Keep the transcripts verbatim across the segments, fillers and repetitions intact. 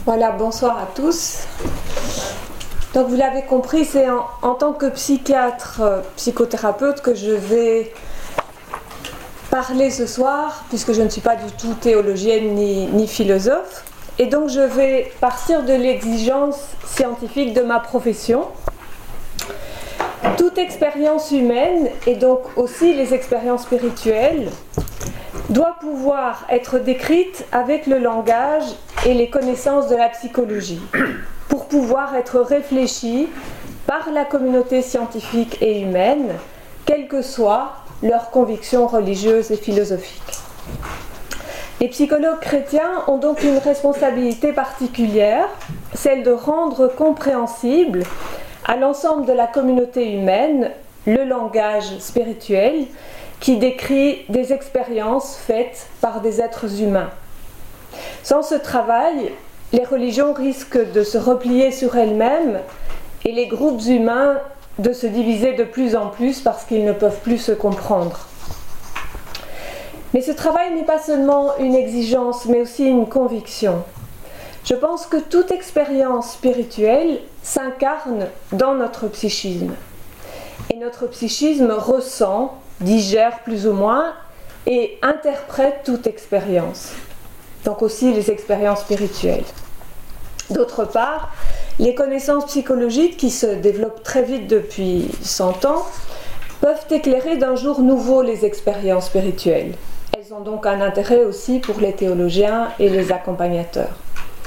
Voilà, bonsoir à tous. Donc vous l'avez compris, c'est en, en tant que psychiatre, euh, psychothérapeute que je vais parler ce soir, puisque je ne suis pas du tout théologienne ni, ni philosophe. Et donc je vais partir de l'exigence scientifique de ma profession. Toute expérience humaine, et donc aussi les expériences spirituelles, doit pouvoir être décrite avec le langage et les connaissances de la psychologie, pour pouvoir être réfléchie par la communauté scientifique et humaine, quelles que soient leurs convictions religieuses et philosophiques. Les psychologues chrétiens ont donc une responsabilité particulière, celle de rendre compréhensible à l'ensemble de la communauté humaine le langage spirituel qui décrit des expériences faites par des êtres humains. Sans ce travail, les religions risquent de se replier sur elles-mêmes et les groupes humains de se diviser de plus en plus parce qu'ils ne peuvent plus se comprendre. Mais ce travail n'est pas seulement une exigence, mais aussi une conviction. Je pense que toute expérience spirituelle s'incarne dans notre psychisme. Et notre psychisme ressent, digère plus ou moins et interprète toute expérience. Donc aussi les expériences spirituelles. D'autre part, les connaissances psychologiques qui se développent très vite depuis cent ans peuvent éclairer d'un jour nouveau les expériences spirituelles. Elles ont donc un intérêt aussi pour les théologiens et les accompagnateurs.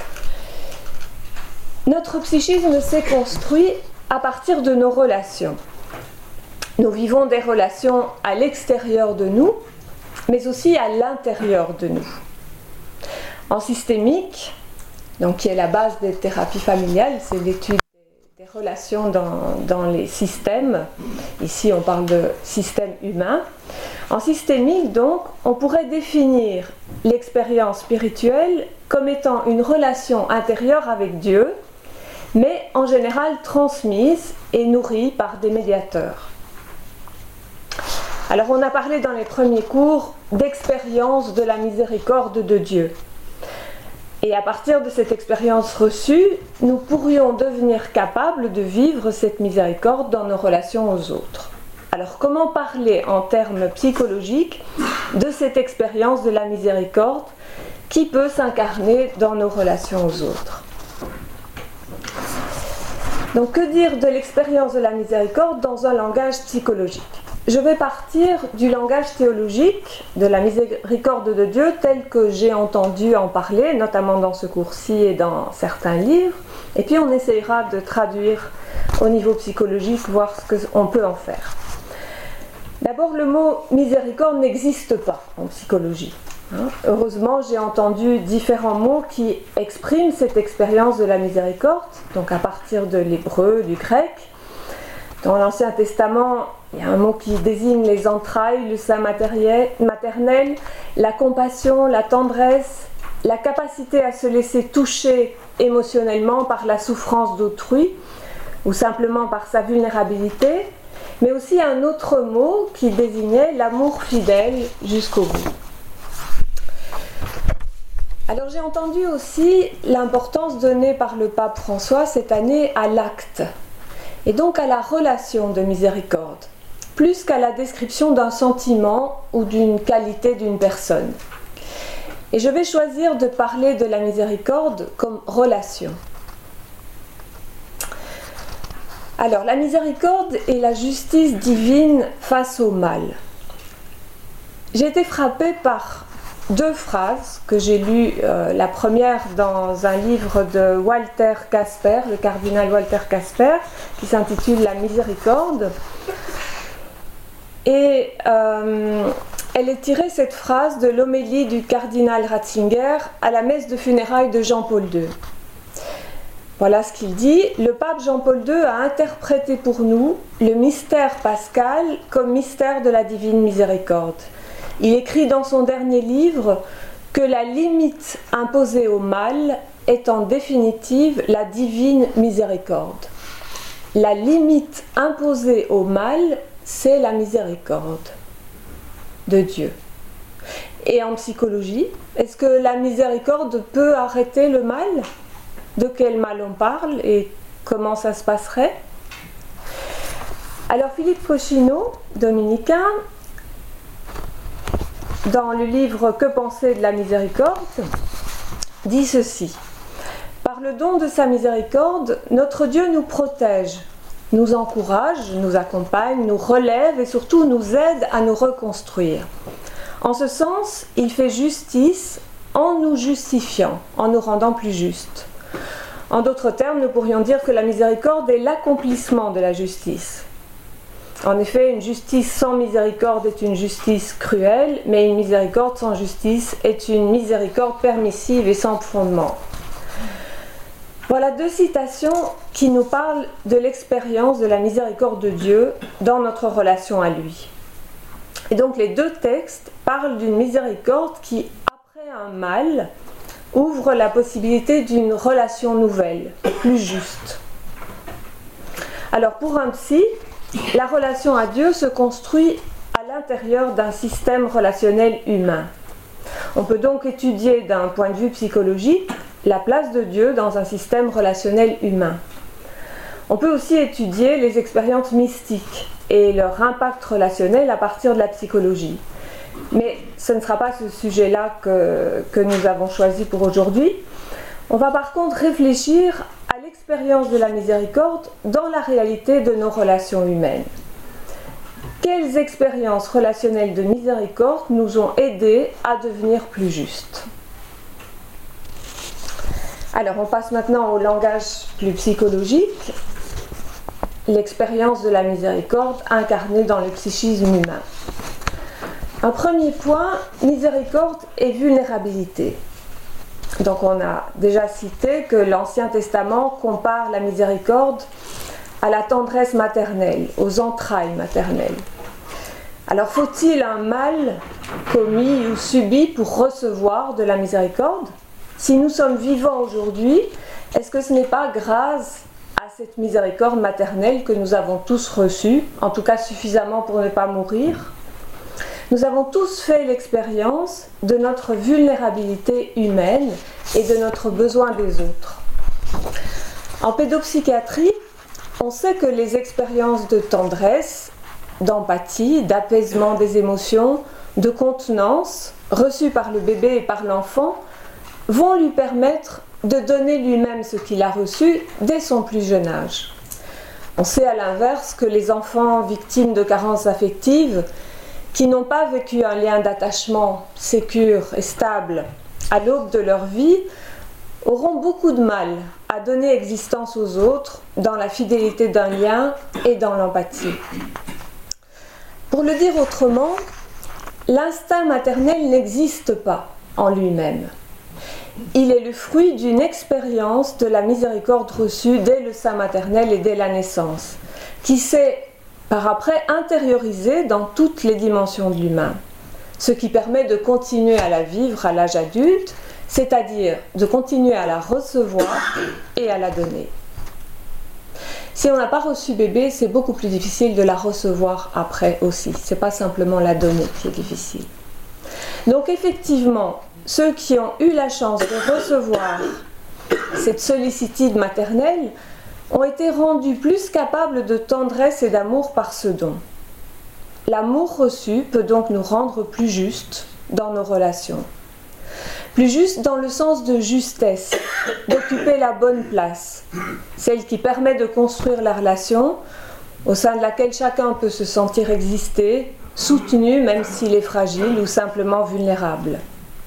Notre psychisme s'est construit à partir de nos relations. Nous vivons des relations à l'extérieur de nous, mais aussi à l'intérieur de nous. En systémique, donc qui est la base des thérapies familiales, c'est l'étude des relations dans, dans les systèmes. Ici, on parle de système humain. En systémique, donc, on pourrait définir l'expérience spirituelle comme étant une relation intérieure avec Dieu, mais en général transmise et nourrie par des médiateurs. Alors, on a parlé dans les premiers cours d'expérience de la miséricorde de Dieu. Et à partir de cette expérience reçue, nous pourrions devenir capables de vivre cette miséricorde dans nos relations aux autres. Alors, comment parler en termes psychologiques de cette expérience de la miséricorde qui peut s'incarner dans nos relations aux autres ? Donc, que dire de l'expérience de la miséricorde dans un langage psychologique ? Je vais partir du langage théologique de la miséricorde de Dieu tel que j'ai entendu en parler, notamment dans ce cours-ci et dans certains livres, et puis on essayera de traduire au niveau psychologique, voir ce qu'on peut en faire. D'abord, le mot miséricorde n'existe pas en psychologie. Heureusement, j'ai entendu différents mots qui expriment cette expérience de la miséricorde, donc à partir de l'hébreu, du grec. Dans l'Ancien Testament, il y a un mot qui désigne les entrailles, le sein maternel, la compassion, la tendresse, la capacité à se laisser toucher émotionnellement par la souffrance d'autrui ou simplement par sa vulnérabilité, mais aussi un autre mot qui désignait l'amour fidèle jusqu'au bout. Alors j'ai entendu aussi l'importance donnée par le pape François cette année à l'acte, et donc à la relation de miséricorde, plus qu'à la description d'un sentiment ou d'une qualité d'une personne. Et je vais choisir de parler de la miséricorde comme relation. Alors, la miséricorde est la justice divine face au mal. J'ai été frappée par deux phrases que j'ai lues, euh, la première dans un livre de Walter Casper, le cardinal Walter Casper, qui s'intitule « La miséricorde ». Et euh, elle est tirée, cette phrase, de l'homélie du cardinal Ratzinger à la messe de funérailles de Jean-Paul deux. Voilà ce qu'il dit. « Le pape Jean-Paul deux a interprété pour nous le mystère pascal comme mystère de la divine miséricorde. Il écrit dans son dernier livre que la limite imposée au mal est en définitive la divine miséricorde. La limite imposée au mal, c'est la miséricorde de Dieu. Et en psychologie, est-ce que la miséricorde peut arrêter le mal ? de quel mal on parle et comment ça se passerait. Alors Philippe Cochineau, dominicain, dans le livre Que penser de la miséricorde, dit ceci: par le don de sa miséricorde, notre Dieu nous protège, nous encourage, nous accompagne, nous relève et surtout nous aide à nous reconstruire. En ce sens, il fait justice en nous justifiant, en nous rendant plus justes. En d'autres termes, nous pourrions dire que la miséricorde est l'accomplissement de la justice. En effet, une justice sans miséricorde est une justice cruelle, mais une miséricorde sans justice est une miséricorde permissive et sans fondement. Voilà deux citations qui nous parlent de l'expérience de la miséricorde de Dieu dans notre relation à lui. Et donc les deux textes parlent d'une miséricorde qui, après un mal, ouvre la possibilité d'une relation nouvelle, plus juste. Alors pour un psy, la relation à Dieu se construit à l'intérieur d'un système relationnel humain. On peut donc étudier d'un point de vue psychologique la place de Dieu dans un système relationnel humain. On peut aussi étudier les expériences mystiques et leur impact relationnel à partir de la psychologie. Mais ce ne sera pas ce sujet-là que, que nous avons choisi pour aujourd'hui. On va par contre réfléchir à l'expérience de la miséricorde dans la réalité de nos relations humaines. Quelles expériences relationnelles de miséricorde nous ont aidés à devenir plus justes? Alors on passe maintenant au langage plus psychologique, l'expérience de la miséricorde incarnée dans le psychisme humain. Un premier point, miséricorde et vulnérabilité. Donc on a déjà cité que l'Ancien Testament compare la miséricorde à la tendresse maternelle, aux entrailles maternelles. Alors faut-il un mal commis ou subi pour recevoir de la miséricorde? Si nous sommes vivants aujourd'hui, est-ce que ce n'est pas grâce à cette miséricorde maternelle que nous avons tous reçue, en tout cas suffisamment pour ne pas mourir? Nous avons tous fait l'expérience de notre vulnérabilité humaine et de notre besoin des autres. En pédopsychiatrie, on sait que les expériences de tendresse, d'empathie, d'apaisement des émotions, de contenance, reçues par le bébé et par l'enfant, vont lui permettre de donner lui-même ce qu'il a reçu dès son plus jeune âge. On sait à l'inverse que les enfants victimes de carences affectives, qui n'ont pas vécu un lien d'attachement sécure et stable à l'aube de leur vie, auront beaucoup de mal à donner existence aux autres dans la fidélité d'un lien et dans l'empathie. Pour le dire autrement, l'instinct maternel n'existe pas en lui-même. Il est le fruit d'une expérience de la miséricorde reçue dès le sein maternel et dès la naissance, qui s'est par après intériorisée dans toutes les dimensions de l'humain, ce qui permet de continuer à la vivre à l'âge adulte, c'est-à-dire de continuer à la recevoir et à la donner. Si on n'a pas reçu bébé, c'est beaucoup plus difficile de la recevoir après aussi. Ce n'est pas simplement la donner qui est difficile. Donc effectivement, ceux qui ont eu la chance de recevoir cette sollicitude maternelle ont été rendus plus capables de tendresse et d'amour par ce don. L'amour reçu peut donc nous rendre plus justes dans nos relations. Plus justes dans le sens de justesse, d'occuper la bonne place, celle qui permet de construire la relation au sein de laquelle chacun peut se sentir exister, soutenu même s'il est fragile ou simplement vulnérable.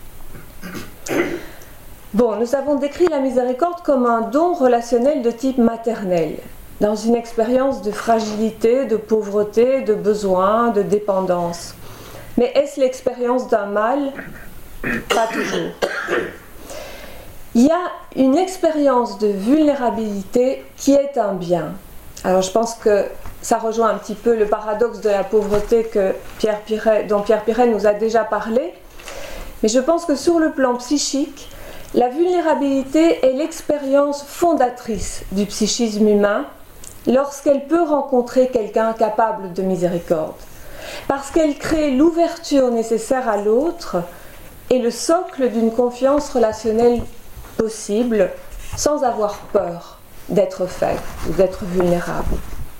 Bon, nous avons décrit la miséricorde comme un don relationnel de type maternel, dans une expérience de fragilité, de pauvreté, de besoin, de dépendance. Mais est-ce l'expérience d'un mal? Pas toujours. Il y a une expérience de vulnérabilité qui est un bien. Alors je pense que ça rejoint un petit peu le paradoxe de la pauvreté que Pierre Piret, dont Pierre Piret nous a déjà parlé. Mais je pense que sur le plan psychique, la vulnérabilité est l'expérience fondatrice du psychisme humain lorsqu'elle peut rencontrer quelqu'un capable de miséricorde. Parce qu'elle crée l'ouverture nécessaire à l'autre et le socle d'une confiance relationnelle possible sans avoir peur d'être faible ou d'être vulnérable.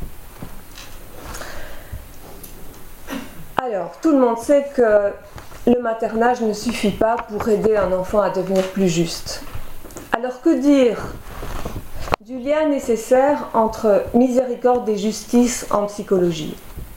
Alors, tout le monde sait que le maternage ne suffit pas pour aider un enfant à devenir plus juste. Alors, que dire du lien nécessaire entre miséricorde et justice en psychologie?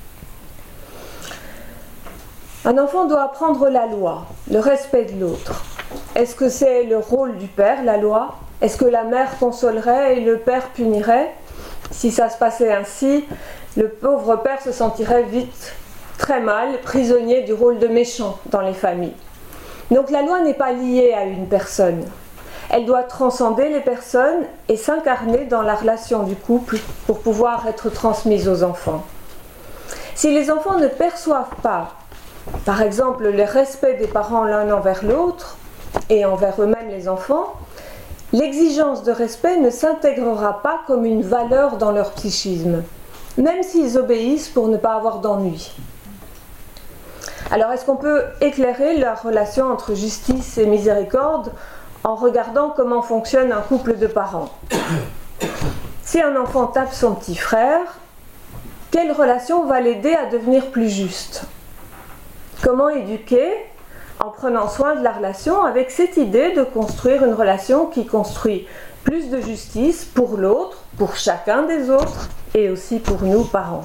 Un enfant doit apprendre la loi, le respect de l'autre. Est-ce que c'est le rôle du père, la loi? Est-ce que la mère consolerait et le père punirait? Si ça se passait ainsi, le pauvre père se sentirait vite très mal, prisonnier du rôle de méchant dans les familles. Donc la loi n'est pas liée à une personne. Elle doit transcender les personnes et s'incarner dans la relation du couple pour pouvoir être transmise aux enfants. Si les enfants ne perçoivent pas, par exemple, le respect des parents l'un envers l'autre et envers eux-mêmes les enfants, l'exigence de respect ne s'intégrera pas comme une valeur dans leur psychisme, même s'ils obéissent pour ne pas avoir d'ennui. Alors, est-ce qu'on peut éclairer la relation entre justice et miséricorde en regardant comment fonctionne un couple de parents? Si un enfant tape son petit frère, quelle relation va l'aider à devenir plus juste? Comment éduquer en prenant soin de la relation avec cette idée de construire une relation qui construit plus de justice pour l'autre, pour chacun des autres et aussi pour nous, parents?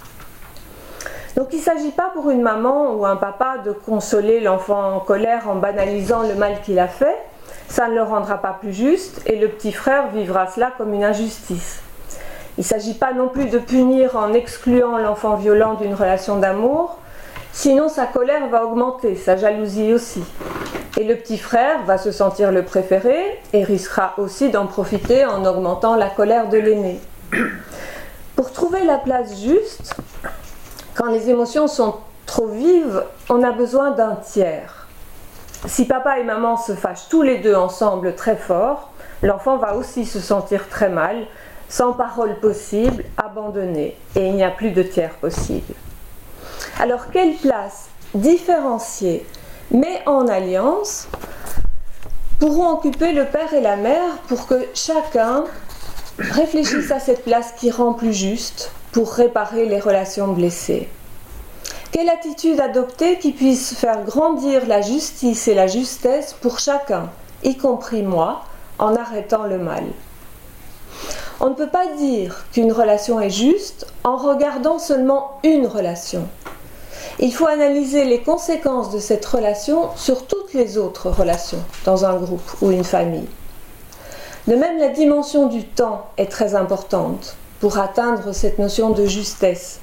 Donc il ne s'agit pas pour une maman ou un papa de consoler l'enfant en colère en banalisant le mal qu'il a fait. Ça ne le rendra pas plus juste et le petit frère vivra cela comme une injustice. Il ne s'agit pas non plus de punir en excluant l'enfant violent d'une relation d'amour, sinon sa colère va augmenter, sa jalousie aussi. Et le petit frère va se sentir le préféré et risquera aussi d'en profiter en augmentant la colère de l'aîné. Pour trouver la place juste, quand les émotions sont trop vives, on a besoin d'un tiers. Si papa et maman se fâchent tous les deux ensemble très fort, l'enfant va aussi se sentir très mal, sans parole possible, abandonné, et il n'y a plus de tiers possible. Alors, quelle place différenciée, mais en alliance, pourront occuper le père et la mère pour que chacun réfléchisse à cette place qui rend plus juste pour réparer les relations blessées? Quelle attitude adopter qui puisse faire grandir la justice et la justesse pour chacun, y compris moi, en arrêtant le mal? On ne peut pas dire qu'une relation est juste en regardant seulement une relation. Il faut analyser les conséquences de cette relation sur toutes les autres relations dans un groupe ou une famille. De même, la dimension du temps est très importante pour atteindre cette notion de justesse.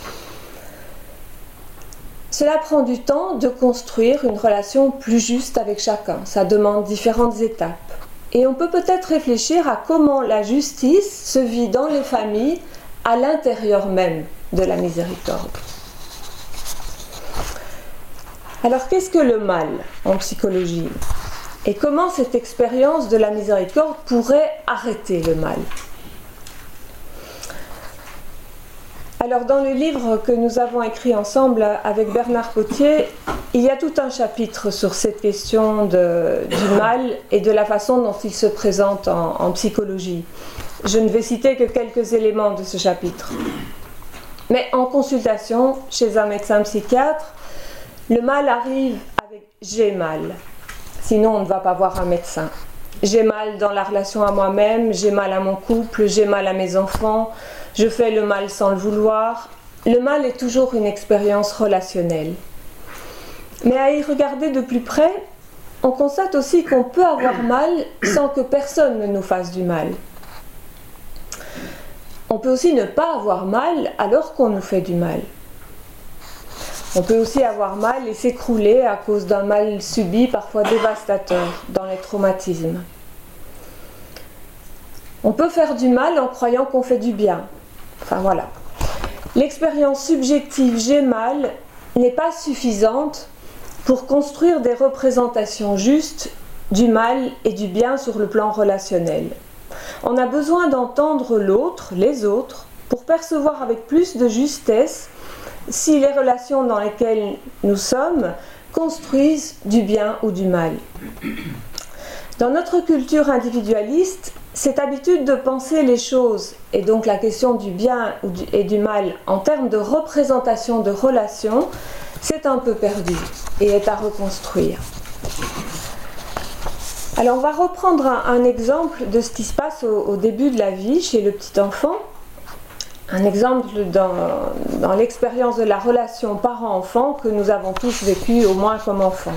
Cela prend du temps de construire une relation plus juste avec chacun. Ça demande différentes étapes. Et on peut peut-être réfléchir à comment la justice se vit dans les familles à l'intérieur même de la miséricorde. Alors, qu'est-ce que le mal en psychologie? Et comment cette expérience de la miséricorde pourrait arrêter le mal? Alors, dans le livre que nous avons écrit ensemble avec Bernard Potier, il y a tout un chapitre sur cette question de, du mal et de la façon dont il se présente en, en psychologie. Je ne vais citer que quelques éléments de ce chapitre. Mais en consultation chez un médecin psychiatre, le mal arrive avec « j'ai mal ». Sinon, on ne va pas voir un médecin. J'ai mal dans la relation à moi-même, j'ai mal à mon couple, j'ai mal à mes enfants, je fais le mal sans le vouloir. Le mal est toujours une expérience relationnelle. Mais à y regarder de plus près, on constate aussi qu'on peut avoir mal sans que personne ne nous fasse du mal. On peut aussi ne pas avoir mal alors qu'on nous fait du mal. On peut aussi avoir mal et s'écrouler à cause d'un mal subi, parfois dévastateur, dans les traumatismes. On peut faire du mal en croyant qu'on fait du bien. Enfin voilà. L'expérience subjective « j'ai mal » n'est pas suffisante pour construire des représentations justes du mal et du bien sur le plan relationnel. On a besoin d'entendre l'autre, les autres, pour percevoir avec plus de justesse si les relations dans lesquelles nous sommes construisent du bien ou du mal. Dans notre culture individualiste, cette habitude de penser les choses, et donc la question du bien et du mal en termes de représentation de relations, s'est un peu perdue et est à reconstruire. Alors on va reprendre un, un exemple de ce qui se passe au, au début de la vie chez le petit enfant. Un exemple dans, dans l'expérience de la relation parent-enfant que nous avons tous vécu au moins comme enfants.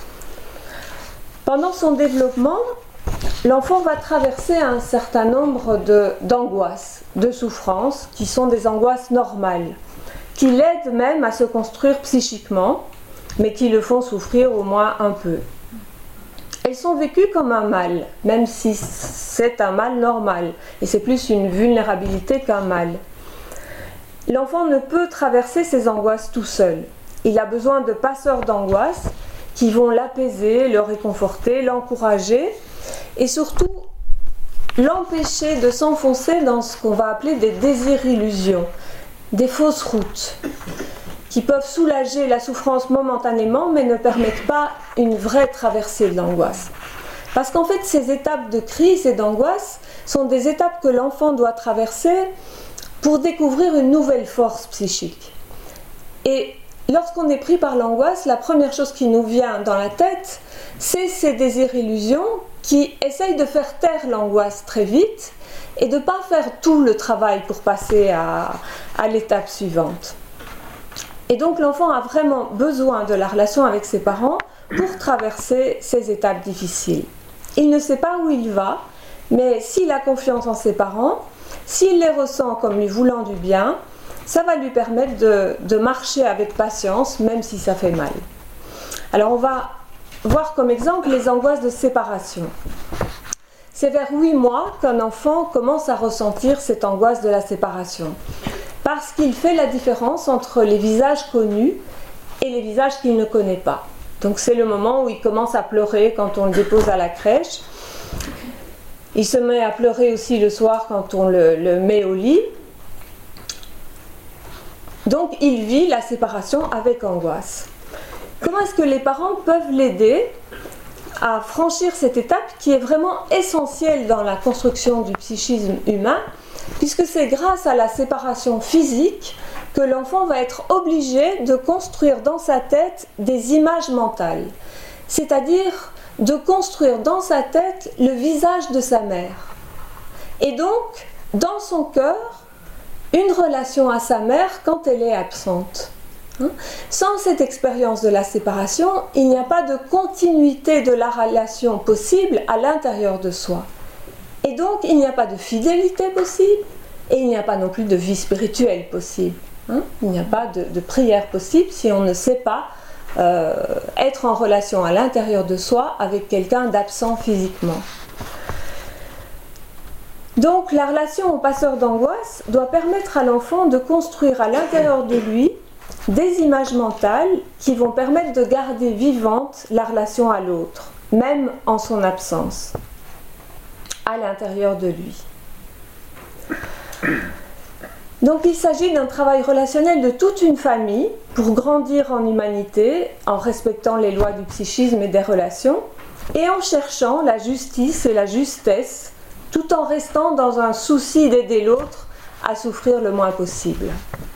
Pendant son développement, l'enfant va traverser un certain nombre de, d'angoisses, de souffrances, qui sont des angoisses normales, qui l'aident même à se construire psychiquement, mais qui le font souffrir au moins un peu. Elles sont vécues comme un mal, même si c'est un mal normal, et c'est plus une vulnérabilité qu'un mal. L'enfant ne peut traverser ces angoisses tout seul. Il a besoin de passeurs d'angoisse qui vont l'apaiser, le réconforter, l'encourager et surtout l'empêcher de s'enfoncer dans ce qu'on va appeler des désirs-illusions, des fausses routes, qui peuvent soulager la souffrance momentanément mais ne permettent pas une vraie traversée de l'angoisse. Parce qu'en fait, ces étapes de crise et d'angoisse sont des étapes que l'enfant doit traverser pour découvrir une nouvelle force psychique. Et lorsqu'on est pris par l'angoisse, la première chose qui nous vient dans la tête, c'est ces désirs-illusions qui essayent de faire taire l'angoisse très vite et de ne pas faire tout le travail pour passer à, à l'étape suivante. Et donc l'enfant a vraiment besoin de la relation avec ses parents pour traverser ces étapes difficiles. Il ne sait pas où il va, mais s'il a confiance en ses parents, s'il les ressent comme lui voulant du bien, ça va lui permettre de, de marcher avec patience, même si ça fait mal. Alors on va voir comme exemple les angoisses de séparation. C'est vers huit mois qu'un enfant commence à ressentir cette angoisse de la séparation, parce qu'il fait la différence entre les visages connus et les visages qu'il ne connaît pas. Donc c'est le moment où il commence à pleurer quand on le dépose à la crèche. Il se met à pleurer aussi le soir quand on le, le met au lit. Donc il vit la séparation avec angoisse. Comment est-ce que les parents peuvent l'aider à franchir cette étape qui est vraiment essentielle dans la construction du psychisme humain, puisque c'est grâce à la séparation physique que l'enfant va être obligé de construire dans sa tête des images mentales, c'est-à-dire de construire dans sa tête le visage de sa mère. Et donc, dans son cœur, une relation à sa mère quand elle est absente. Sans cette expérience de la séparation, il n'y a pas de continuité de la relation possible à l'intérieur de soi. Et donc, il n'y a pas de fidélité possible et il n'y a pas non plus de vie spirituelle possible. Il n'y a pas de, de prière possible si on ne sait pas euh, être en relation à l'intérieur de soi avec quelqu'un d'absent physiquement. Donc, la relation au passeur d'angoisse doit permettre à l'enfant de construire à l'intérieur de lui des images mentales qui vont permettre de garder vivante la relation à l'autre, même en son absence, à l'intérieur de lui. Donc il s'agit d'un travail relationnel de toute une famille pour grandir en humanité, en respectant les lois du psychisme et des relations, et en cherchant la justice et la justesse, tout en restant dans un souci d'aider l'autre à souffrir le moins possible.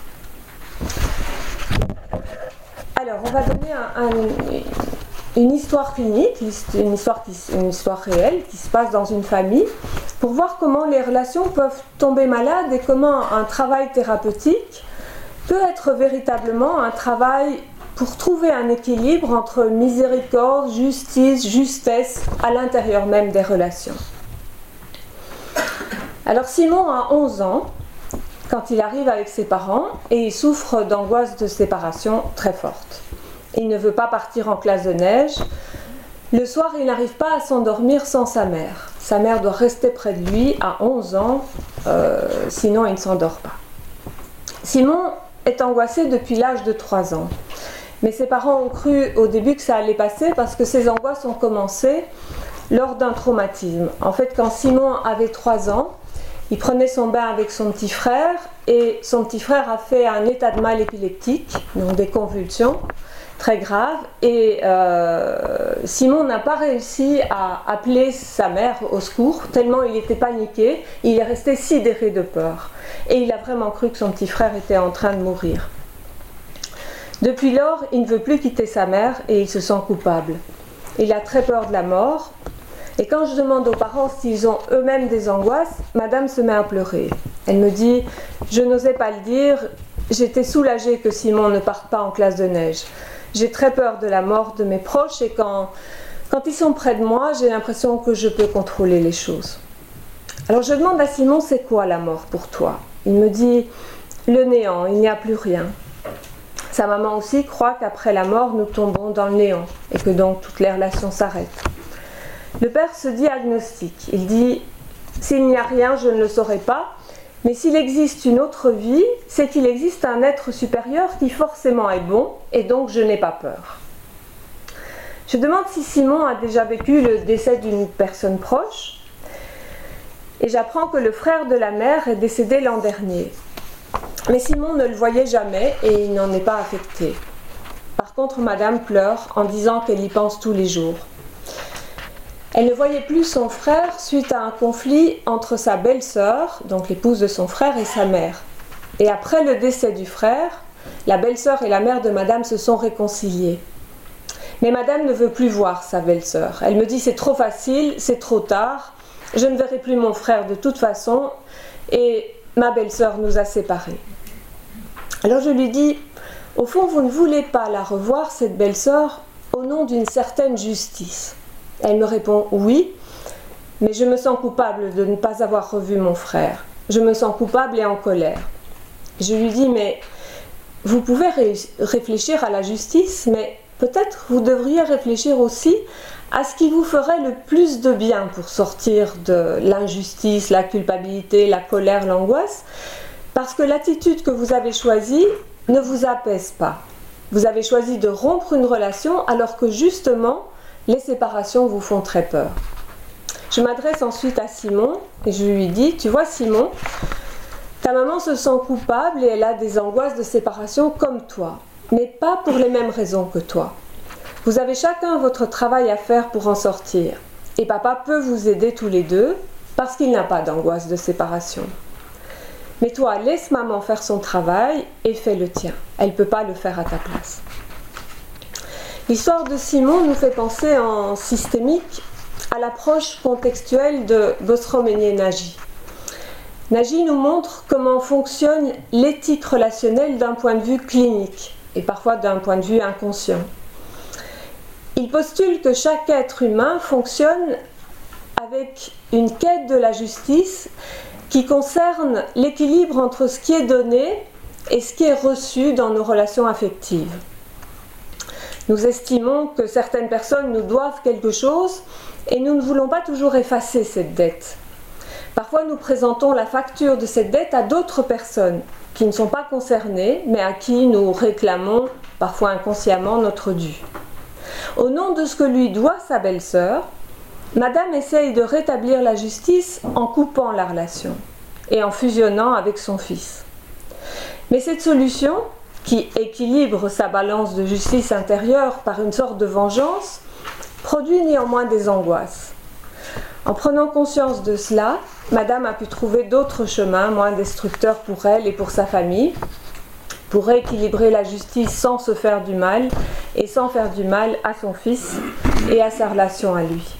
Alors, on va donner un, un, une histoire clinique, une histoire, qui, une histoire réelle qui se passe dans une famille, pour voir comment les relations peuvent tomber malades et comment un travail thérapeutique peut être véritablement un travail pour trouver un équilibre entre miséricorde, justice, justesse à l'intérieur même des relations. Alors Simon a onze ans quand il arrive avec ses parents et il souffre d'angoisse de séparation très forte. Il ne veut pas partir en classe de neige. Le soir, il n'arrive pas à s'endormir sans sa mère. Sa mère doit rester près de lui à onze ans, euh, sinon il ne s'endort pas. Simon est angoissé depuis l'âge de trois ans. Mais ses parents ont cru au début que ça allait passer parce que ses angoisses ont commencé lors d'un traumatisme. En fait, quand Simon avait trois ans, il prenait son bain avec son petit frère et son petit frère a fait un état de mal épileptique, donc des convulsions, très grave, et euh, Simon n'a pas réussi à appeler sa mère au secours, tellement il était paniqué, il est resté sidéré de peur, et il a vraiment cru que son petit frère était en train de mourir. Depuis lors, il ne veut plus quitter sa mère et il se sent coupable. Il a très peur de la mort, et quand je demande aux parents s'ils ont eux-mêmes des angoisses, madame se met à pleurer. Elle me dit « Je n'osais pas le dire, j'étais soulagée que Simon ne parte pas en classe de neige. J'ai très peur de la mort de mes proches et quand, quand ils sont près de moi, j'ai l'impression que je peux contrôler les choses. » Alors je demande à Simon « C'est quoi la mort pour toi ?» Il me dit « Le néant, il n'y a plus rien. » Sa maman aussi croit qu'après la mort, nous tombons dans le néant et que donc toutes les relations s'arrêtent. Le père se dit agnostique. Il dit « S'il n'y a rien, je ne le saurais pas, mais s'il existe une autre vie, c'est qu'il existe un être supérieur qui forcément est bon, et donc je n'ai pas peur. » Je demande si Simon a déjà vécu le décès d'une personne proche, et j'apprends que le frère de la mère est décédé l'an dernier. Mais Simon ne le voyait jamais et il n'en est pas affecté. Par contre, madame pleure en disant qu'elle y pense tous les jours. Elle ne voyait plus son frère suite à un conflit entre sa belle-sœur, donc l'épouse de son frère, et sa mère. Et après le décès du frère, la belle-sœur et la mère de madame se sont réconciliées. Mais madame ne veut plus voir sa belle-sœur. Elle me dit « C'est trop facile, c'est trop tard, je ne verrai plus mon frère de toute façon, et ma belle-sœur nous a séparés. » Alors je lui dis « Au fond, vous ne voulez pas la revoir, cette belle-sœur, au nom d'une certaine justice. » Elle me répond « Oui, mais je me sens coupable de ne pas avoir revu mon frère. Je me sens coupable et en colère. » Je lui dis « Mais vous pouvez ré- réfléchir à la justice, mais peut-être vous devriez réfléchir aussi à ce qui vous ferait le plus de bien pour sortir de l'injustice, la culpabilité, la colère, l'angoisse, parce que l'attitude que vous avez choisie ne vous apaise pas. Vous avez choisi de rompre une relation alors que justement, les séparations vous font très peur. » Je m'adresse ensuite à Simon et je lui dis « Tu vois Simon, ta maman se sent coupable et elle a des angoisses de séparation comme toi, mais pas pour les mêmes raisons que toi. Vous avez chacun votre travail à faire pour en sortir et papa peut vous aider tous les deux parce qu'il n'a pas d'angoisse de séparation. Mais toi, laisse maman faire son travail et fais le tien. Elle ne peut pas le faire à ta place. » L'histoire de Simon nous fait penser en systémique à l'approche contextuelle de Bostrom-Aigné Nagy. Nagy nous montre comment fonctionne l'éthique relationnelle d'un point de vue clinique et parfois d'un point de vue inconscient. Il postule que chaque être humain fonctionne avec une quête de la justice qui concerne l'équilibre entre ce qui est donné et ce qui est reçu dans nos relations affectives. Nous estimons que certaines personnes nous doivent quelque chose et nous ne voulons pas toujours effacer cette dette. Parfois, nous présentons la facture de cette dette à d'autres personnes qui ne sont pas concernées, mais à qui nous réclamons, parfois inconsciemment, notre dû. Au nom de ce que lui doit sa belle-sœur, madame essaye de rétablir la justice en coupant la relation et en fusionnant avec son fils. Mais cette solution, qui équilibre sa balance de justice intérieure par une sorte de vengeance, produit néanmoins des angoisses. En prenant conscience de cela, madame a pu trouver d'autres chemins moins destructeurs pour elle et pour sa famille, pour rééquilibrer la justice sans se faire du mal et sans faire du mal à son fils et à sa relation à lui.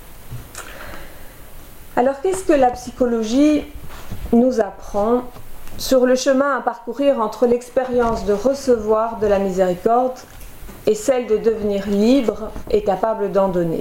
Alors qu'est-ce que la psychologie nous apprend sur le chemin à parcourir entre l'expérience de recevoir de la miséricorde et celle de devenir libre et capable d'en donner?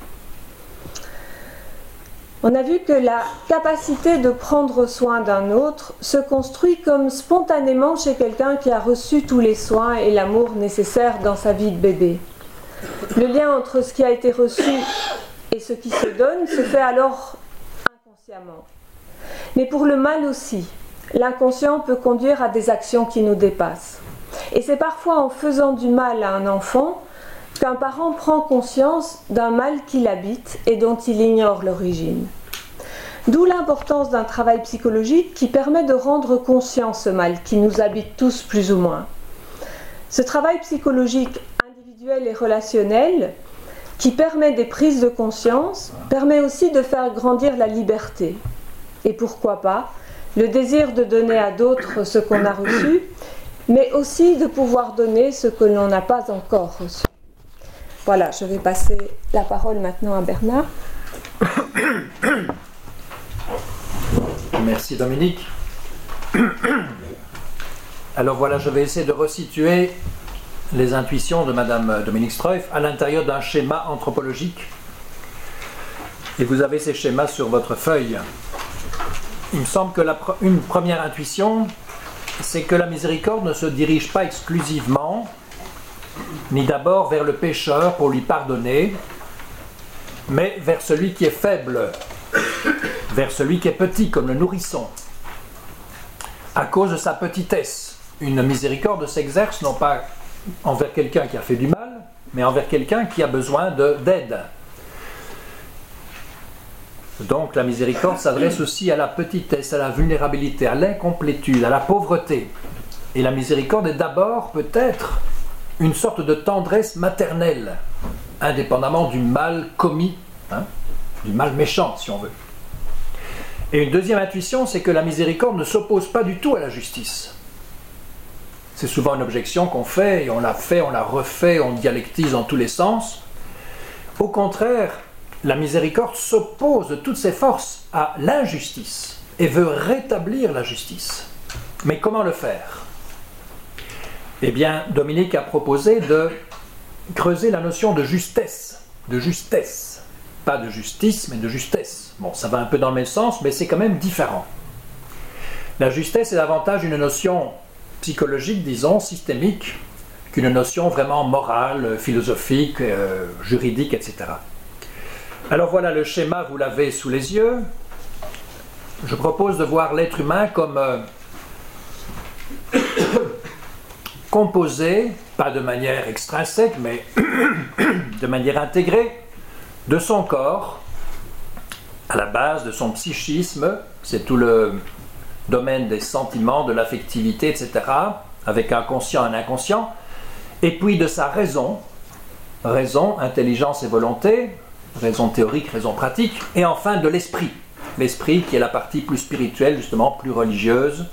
On a vu que la capacité de prendre soin d'un autre se construit comme spontanément chez quelqu'un qui a reçu tous les soins et l'amour nécessaires dans sa vie de bébé. Le lien entre ce qui a été reçu et ce qui se donne se fait alors inconsciemment. Mais pour le mal aussi, l'inconscient peut conduire à des actions qui nous dépassent. Et c'est parfois en faisant du mal à un enfant qu'un parent prend conscience d'un mal qui l'habite et dont il ignore l'origine. D'où l'importance d'un travail psychologique qui permet de rendre conscient ce mal qui nous habite tous plus ou moins. Ce travail psychologique individuel et relationnel qui permet des prises de conscience, permet aussi de faire grandir la liberté. Et pourquoi pas, le désir de donner à d'autres ce qu'on a reçu, mais aussi de pouvoir donner ce que l'on n'a pas encore reçu. Voilà, je vais passer la parole maintenant à Bernard. Merci Dominique. Alors voilà, je vais essayer de resituer les intuitions de Madame Dominique Struyf à l'intérieur d'un schéma anthropologique. Et vous avez ces schémas sur votre feuille. Il me semble que la, une première intuition, c'est que la miséricorde ne se dirige pas exclusivement, ni d'abord vers le pécheur pour lui pardonner, mais vers celui qui est faible, vers celui qui est petit, comme le nourrisson. À cause de sa petitesse, une miséricorde s'exerce non pas envers quelqu'un qui a fait du mal, mais envers quelqu'un qui a besoin de, d'aide. Donc la miséricorde s'adresse aussi à la petitesse, à la vulnérabilité, à l'incomplétude, à la pauvreté. Et la miséricorde est d'abord peut-être une sorte de tendresse maternelle, indépendamment du mal commis, hein, du mal méchant si on veut. Et une deuxième intuition, c'est que la miséricorde ne s'oppose pas du tout à la justice. C'est souvent une objection qu'on fait, et on l'a fait, on l'a refait, on dialectise dans tous les sens. Au contraire, la miséricorde s'oppose de toutes ses forces à l'injustice et veut rétablir la justice. Mais comment le faire? Eh bien, Dominique a proposé de creuser la notion de justesse, de justesse, pas de justice, mais de justesse. Bon, ça va un peu dans le même sens, mais c'est quand même différent. La justesse est davantage une notion psychologique, disons, systémique, qu'une notion vraiment morale, philosophique, euh, juridique, et cetera. Alors voilà, le schéma, vous l'avez sous les yeux. Je propose de voir l'être humain comme euh, composé, pas de manière extrinsèque, mais de manière intégrée, de son corps, à la base de son psychisme, c'est tout le domaine des sentiments, de l'affectivité, et cetera, avec un conscient et un inconscient, et puis de sa raison, raison, intelligence et volonté, raison théorique, raison pratique, et enfin de l'esprit, l'esprit qui est la partie plus spirituelle, justement, plus religieuse.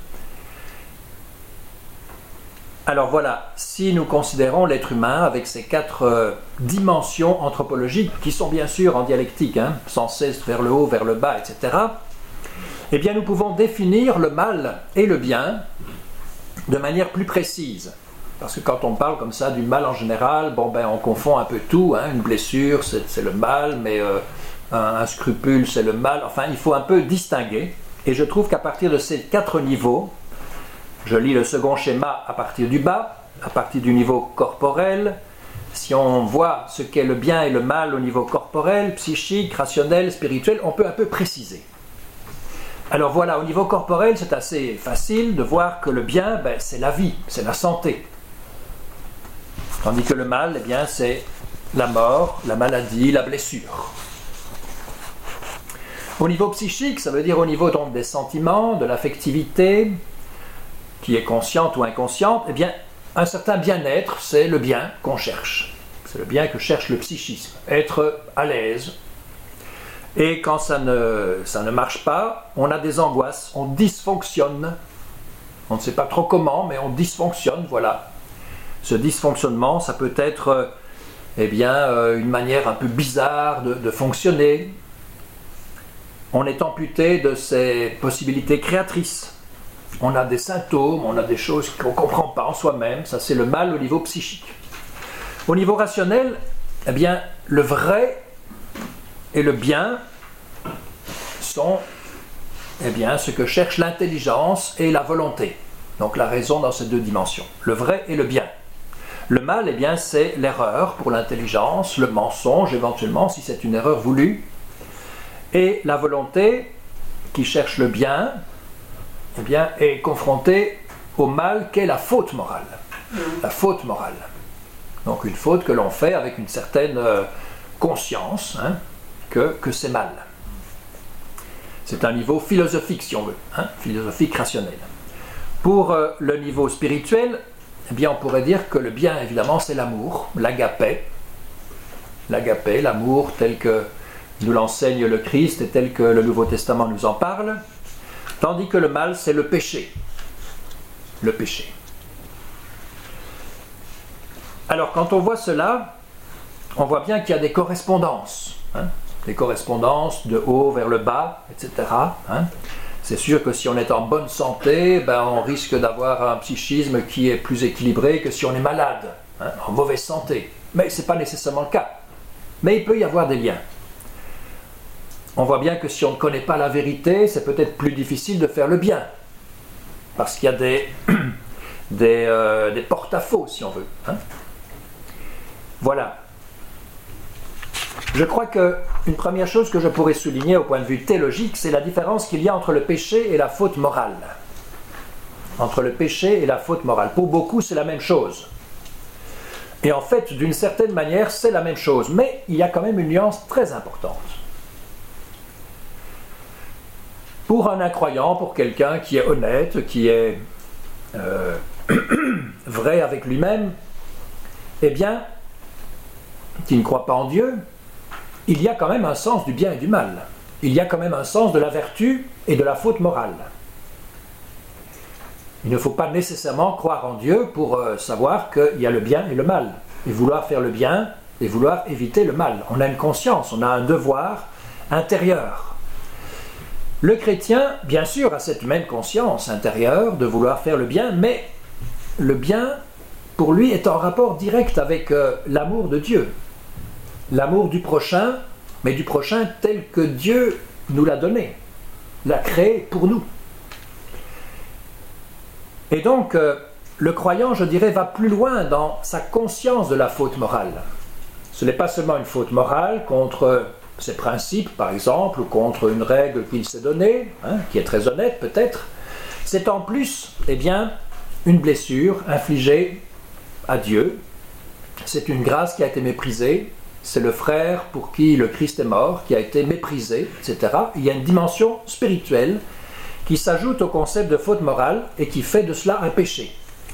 Alors voilà, si nous considérons l'être humain avec ces quatre euh, dimensions anthropologiques, qui sont bien sûr en dialectique, hein, sans cesse vers le haut, vers le bas, et cetera, eh bien nous pouvons définir le mal et le bien de manière plus précise. Parce que quand on parle comme ça du mal en général, bon ben on confond un peu tout, hein, une blessure c'est, c'est le mal, mais euh, un, un scrupule c'est le mal, enfin il faut un peu distinguer. Et je trouve qu'à partir de ces quatre niveaux, je lis le second schéma à partir du bas, à partir du niveau corporel. Si on voit ce qu'est le bien et le mal au niveau corporel, psychique, rationnel, spirituel, on peut un peu préciser. Alors voilà, au niveau corporel, c'est assez facile de voir que le bien, ben, c'est la vie, c'est la santé. Tandis que le mal, eh bien, c'est la mort, la maladie, la blessure. Au niveau psychique, ça veut dire au niveau donc, des sentiments, de l'affectivité, qui est consciente ou inconsciente, eh bien, un certain bien-être, c'est le bien qu'on cherche. C'est le bien que cherche le psychisme. Être à l'aise. Et quand ça ne, ça ne marche pas, on a des angoisses, on dysfonctionne. On ne sait pas trop comment, mais on dysfonctionne, voilà. Ce dysfonctionnement, ça peut être euh, eh bien, euh, une manière un peu bizarre de, de fonctionner. On est amputé de ses possibilités créatrices. On a des symptômes, on a des choses qu'on ne comprend pas en soi-même. Ça, c'est le mal au niveau psychique. Au niveau rationnel, eh bien, le vrai et le bien sont eh bien, ce que cherche l'intelligence et la volonté. Donc la raison dans ces deux dimensions. Le vrai et le bien. Le mal, eh bien, c'est l'erreur pour l'intelligence, le mensonge éventuellement, si c'est une erreur voulue. Et la volonté, qui cherche le bien, eh bien, est confrontée au mal qu'est la faute morale. La faute morale. Donc une faute que l'on fait avec une certaine euh, conscience, hein, que, que c'est mal. C'est un niveau philosophique, si on veut, hein, philosophique rationnel. Pour euh, le niveau spirituel, eh bien on pourrait dire que le bien, évidemment, c'est l'amour, l'agapé. L'agapé, l'amour tel que nous l'enseigne le Christ et tel que le Nouveau Testament nous en parle, tandis que le mal, c'est le péché. Le péché. Alors, quand on voit cela, on voit bien qu'il y a des correspondances, hein, des correspondances de haut vers le bas, et cetera. Hein. C'est sûr que si on est en bonne santé, ben on risque d'avoir un psychisme qui est plus équilibré que si on est malade, hein, en mauvaise santé. Mais ce n'est pas nécessairement le cas. Mais il peut y avoir des liens. On voit bien que si on ne connaît pas la vérité, c'est peut-être plus difficile de faire le bien. Parce qu'il y a des, des, euh, des porte-à-faux, si on veut. Hein. Voilà. Je crois qu'une première chose que je pourrais souligner au point de vue théologique, c'est la différence qu'il y a entre le péché et la faute morale. Entre le péché et la faute morale. Pour beaucoup, c'est la même chose. Et en fait, d'une certaine manière, c'est la même chose. Mais il y a quand même une nuance très importante. Pour un incroyant, pour quelqu'un qui est honnête, qui est euh, vrai avec lui-même, eh bien, qui ne croit pas en Dieu, il y a quand même un sens du bien et du mal. Il y a quand même un sens de la vertu et de la faute morale. Il ne faut pas nécessairement croire en Dieu pour euh, savoir qu'il y a le bien et le mal, et vouloir faire le bien et vouloir éviter le mal. On a une conscience, on a un devoir intérieur. Le chrétien, bien sûr, a cette même conscience intérieure de vouloir faire le bien, mais le bien, pour lui, est en rapport direct avec euh, l'amour de Dieu. L'amour du prochain, mais du prochain tel que Dieu nous l'a donné, l'a créé pour nous. Et donc, euh, le croyant, je dirais, va plus loin dans sa conscience de la faute morale. Ce n'est pas seulement une faute morale contre ses principes, par exemple, ou contre une règle qu'il s'est donnée, hein, qui est très honnête peut-être. C'est en plus, eh bien, une blessure infligée à Dieu. C'est une grâce qui a été méprisée. C'est le frère pour qui le Christ est mort, qui a été méprisé, et cetera. Il y a une dimension spirituelle qui s'ajoute au concept de faute morale et qui fait de cela un péché.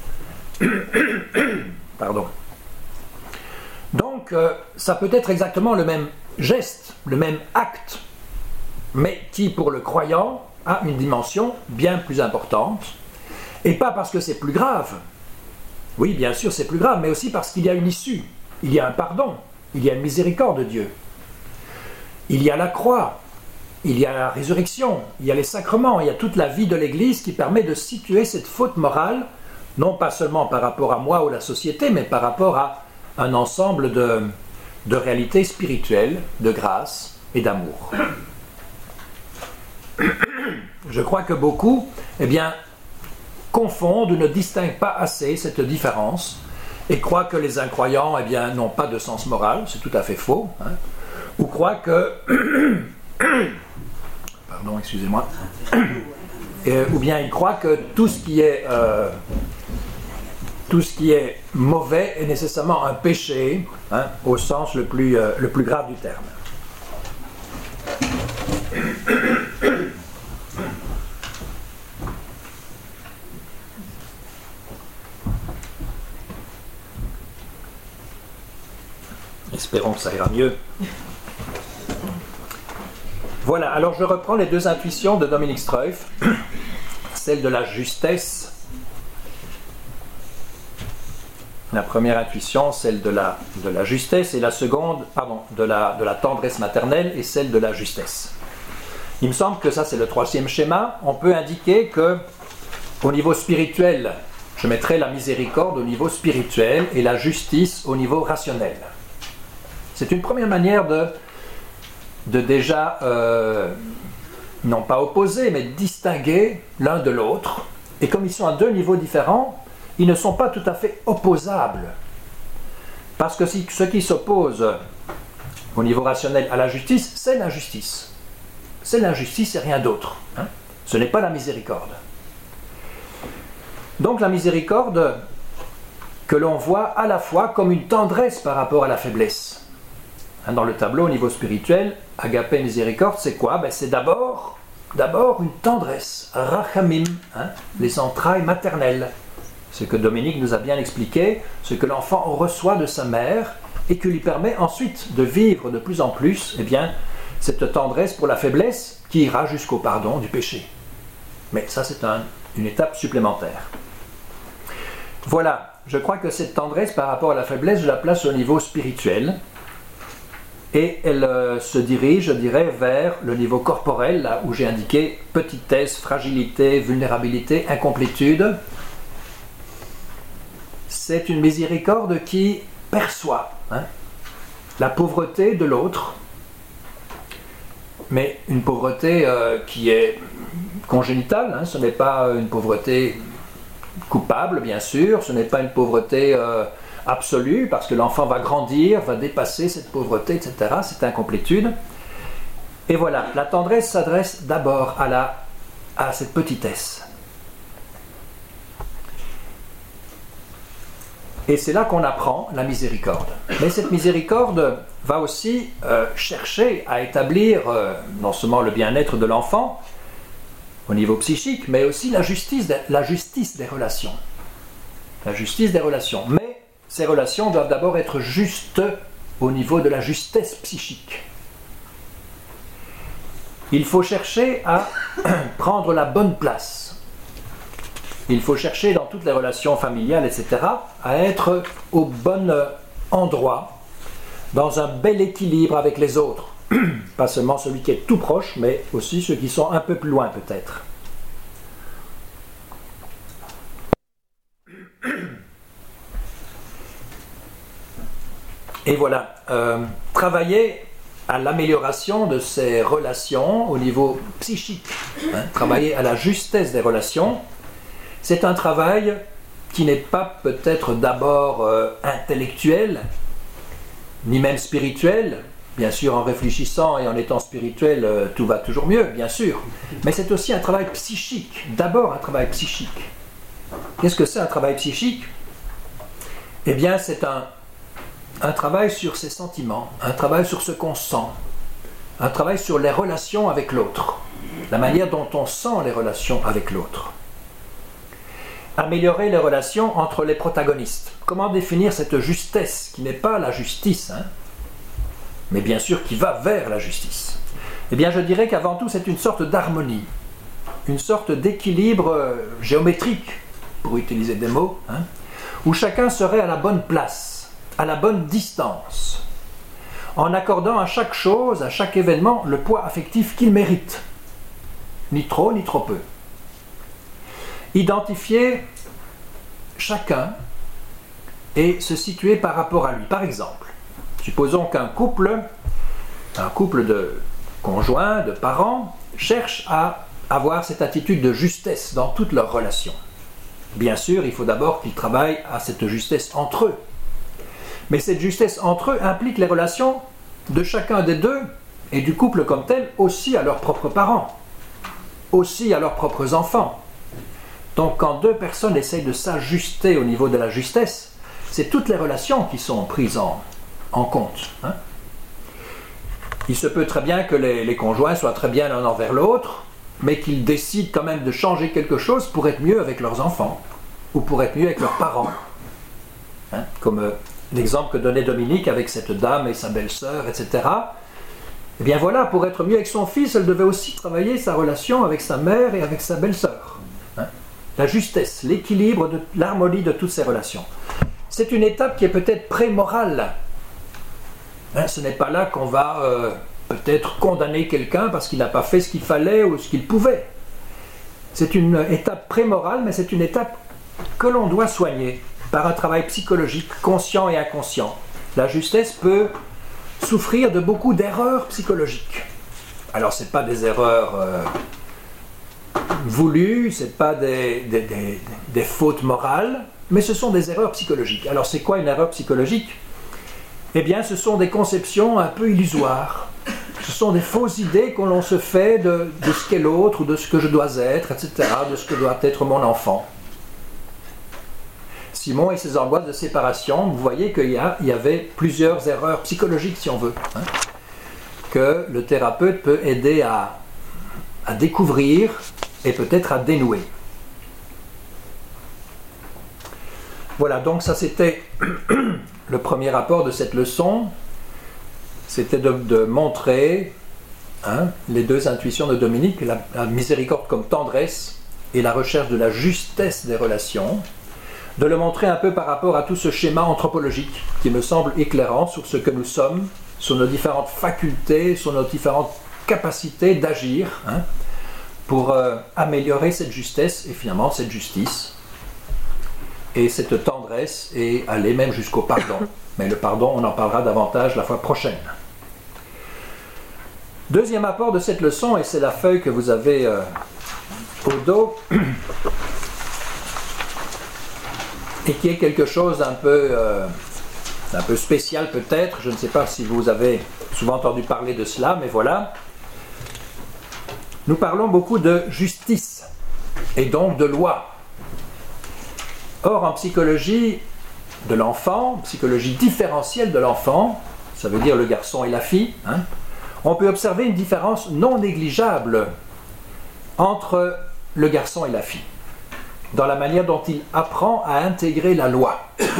Pardon. Donc, euh, ça peut être exactement le même geste, le même acte, mais qui, pour le croyant, a une dimension bien plus importante, et pas parce que c'est plus grave. Oui, bien sûr, c'est plus grave, mais aussi parce qu'il y a une issue, il y a un pardon, il y a une miséricorde de Dieu. Il y a la croix, il y a la résurrection, il y a les sacrements, il y a toute la vie de l'Église qui permet de situer cette faute morale, non pas seulement par rapport à moi ou la société, mais par rapport à un ensemble de, de réalités spirituelles, de grâce et d'amour. Je crois que beaucoup, eh bien, confondent ou ne distinguent pas assez cette différence et croient que les incroyants, eh bien, n'ont pas de sens moral, c'est tout à fait faux, hein, ou croient que pardon, excusez-moi, euh, ou bien ils croient que tout ce qui est euh, tout ce qui est mauvais est nécessairement un péché, hein, au sens le plus, euh, le plus grave du terme. Espérons que ça ira mieux. Voilà, alors je reprends les deux intuitions de Dominique Streuf, celle de la justesse. La première intuition, celle de la, de la justesse, et la seconde, pardon, de la, de la tendresse maternelle, et celle de la justesse. Il me semble que ça, c'est le troisième schéma. On peut indiquer que, au niveau spirituel, je mettrai la miséricorde au niveau spirituel et la justice au niveau rationnel. C'est une première manière de, de déjà, euh, non pas opposer, mais distinguer l'un de l'autre. Et comme ils sont à deux niveaux différents, ils ne sont pas tout à fait opposables. Parce que si, ce qui s'oppose au niveau rationnel à la justice, c'est l'injustice. C'est l'injustice et rien d'autre. Hein. Ce n'est pas la miséricorde. Donc la miséricorde que l'on voit à la fois comme une tendresse par rapport à la faiblesse. Hein, dans le tableau au niveau spirituel, agapé miséricorde, c'est quoi? Ben, c'est d'abord, d'abord une tendresse, rachamim, hein, les entrailles maternelles. ce que Dominique nous a bien expliqué, ce que l'enfant reçoit de sa mère et qui lui permet ensuite de vivre de plus en plus, eh bien, cette tendresse pour la faiblesse qui ira jusqu'au pardon du péché. Mais ça, c'est un, une étape supplémentaire. Voilà, je crois que cette tendresse par rapport à la faiblesse, je la place au niveau spirituel. Et elle euh, se dirige, je dirais, vers le niveau corporel, là où j'ai indiqué petitesse, fragilité, vulnérabilité, incomplétude. C'est une miséricorde qui perçoit hein, la pauvreté de l'autre, mais une pauvreté euh, qui est congénitale, hein, ce n'est pas une pauvreté coupable, bien sûr, ce n'est pas une pauvreté euh, absolue, parce que l'enfant va grandir, va dépasser cette pauvreté, et cetera, cette incomplétude. Et voilà, la tendresse s'adresse d'abord à, la, à cette petitesse. Et c'est là qu'on apprend la miséricorde. Mais cette miséricorde va aussi euh, chercher à établir euh, non seulement le bien-être de l'enfant au niveau psychique, mais aussi la justice, de, la justice des relations. La justice des relations. Mais ces relations doivent d'abord être justes au niveau de la justesse psychique. Il faut chercher à prendre la bonne place. Il faut chercher dans toutes les relations familiales, et cetera, à être au bon endroit, dans un bel équilibre avec les autres. Pas seulement celui qui est tout proche, mais aussi ceux qui sont un peu plus loin peut-être. Et voilà, euh, travailler à l'amélioration de ces relations au niveau psychique, hein, travailler à la justesse des relations, c'est un travail qui n'est pas peut-être d'abord euh, intellectuel, ni même spirituel. Bien sûr, en réfléchissant et en étant spirituel, euh, tout va toujours mieux, bien sûr. Mais c'est aussi un travail psychique, d'abord un travail psychique. Qu'est-ce que c'est un travail psychique? Eh bien, c'est un, un travail sur ses sentiments, un travail sur ce qu'on sent, un travail sur les relations avec l'autre, la manière dont on sent les relations avec l'autre. Améliorer les relations entre les protagonistes. Comment définir cette justesse qui n'est pas la justice, hein, mais bien sûr qui va vers la justice? Eh bien, je dirais qu'avant tout, c'est une sorte d'harmonie, une sorte d'équilibre euh, géométrique, pour utiliser des mots, hein, où chacun serait à la bonne place, à la bonne distance, en accordant à chaque chose, à chaque événement, le poids affectif qu'il mérite, ni trop ni trop peu. Identifier chacun et se situer par rapport à lui. Par exemple, supposons qu'un couple, un couple de conjoints, de parents, cherche à avoir cette attitude de justesse dans toutes leurs relations. Bien sûr, il faut d'abord qu'ils travaillent à cette justesse entre eux. Mais cette justesse entre eux implique les relations de chacun des deux et du couple comme tel aussi à leurs propres parents, aussi à leurs propres enfants. Donc quand deux personnes essayent de s'ajuster au niveau de la justesse, c'est toutes les relations qui sont prises en, en compte. Hein. Il se peut très bien que les, les conjoints soient très bien l'un envers l'autre, mais qu'ils décident quand même de changer quelque chose pour être mieux avec leurs enfants, ou pour être mieux avec leurs parents. Hein, comme euh, l'exemple que donnait Dominique avec cette dame et sa belle-sœur, et cetera. Eh bien voilà, pour être mieux avec son fils, elle devait aussi travailler sa relation avec sa mère et avec sa belle-sœur. Hein. La justesse, l'équilibre, de, l'harmonie de toutes ces relations. C'est une étape qui est peut-être pré-morale. Hein, ce n'est pas là qu'on va euh, peut-être condamner quelqu'un parce qu'il n'a pas fait ce qu'il fallait ou ce qu'il pouvait. C'est une étape pré-morale, mais c'est une étape que l'on doit soigner par un travail psychologique conscient et inconscient. La justesse peut souffrir de beaucoup d'erreurs psychologiques. Alors, ce n'est pas des erreurs euh, voulues, ce n'est pas des, des, des, des fautes morales, mais ce sont des erreurs psychologiques. Alors, c'est quoi une erreur psychologique? Eh bien, ce sont des conceptions un peu illusoires. Ce sont des fausses idées que l'on se fait de, de ce qu'est l'autre, ou de ce que je dois être, et cetera, de ce que doit être mon enfant. Simon et ses angoisses de séparation, vous voyez qu'il y, a, il y avait plusieurs erreurs psychologiques, si on veut, hein, que le thérapeute peut aider à, à découvrir et peut-être à dénouer. Voilà, donc ça c'était le premier rapport de cette leçon. C'était de, de montrer hein, les deux intuitions de Dominique, la, la miséricorde comme tendresse et la recherche de la justesse des relations, de le montrer un peu par rapport à tout ce schéma anthropologique qui me semble éclairant sur ce que nous sommes, sur nos différentes facultés, sur nos différentes capacités d'agir hein, pour euh, améliorer cette justesse et finalement cette justice et cette tendresse et aller même jusqu'au pardon. Mais le pardon, on en parlera davantage la fois prochaine. Deuxième apport de cette leçon, et c'est la feuille que vous avez euh, au dos, et qui est quelque chose d'un peu, euh, d'un peu spécial peut-être. Je ne sais pas si vous avez souvent entendu parler de cela, mais voilà. Nous parlons beaucoup de justice, et donc de loi. Or, en psychologie de l'enfant, psychologie différentielle de l'enfant, ça veut dire le garçon et la fille, hein, on peut observer une différence non négligeable entre le garçon et la fille, dans la manière dont il apprend à intégrer la loi,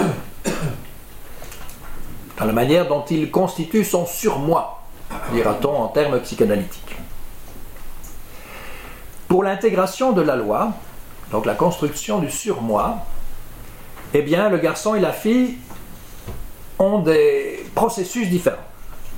dans la manière dont il constitue son surmoi, dira-t-on en termes psychanalytiques. Pour l'intégration de la loi, donc la construction du surmoi, eh bien, le garçon et la fille ont des processus différents. Lesquels ?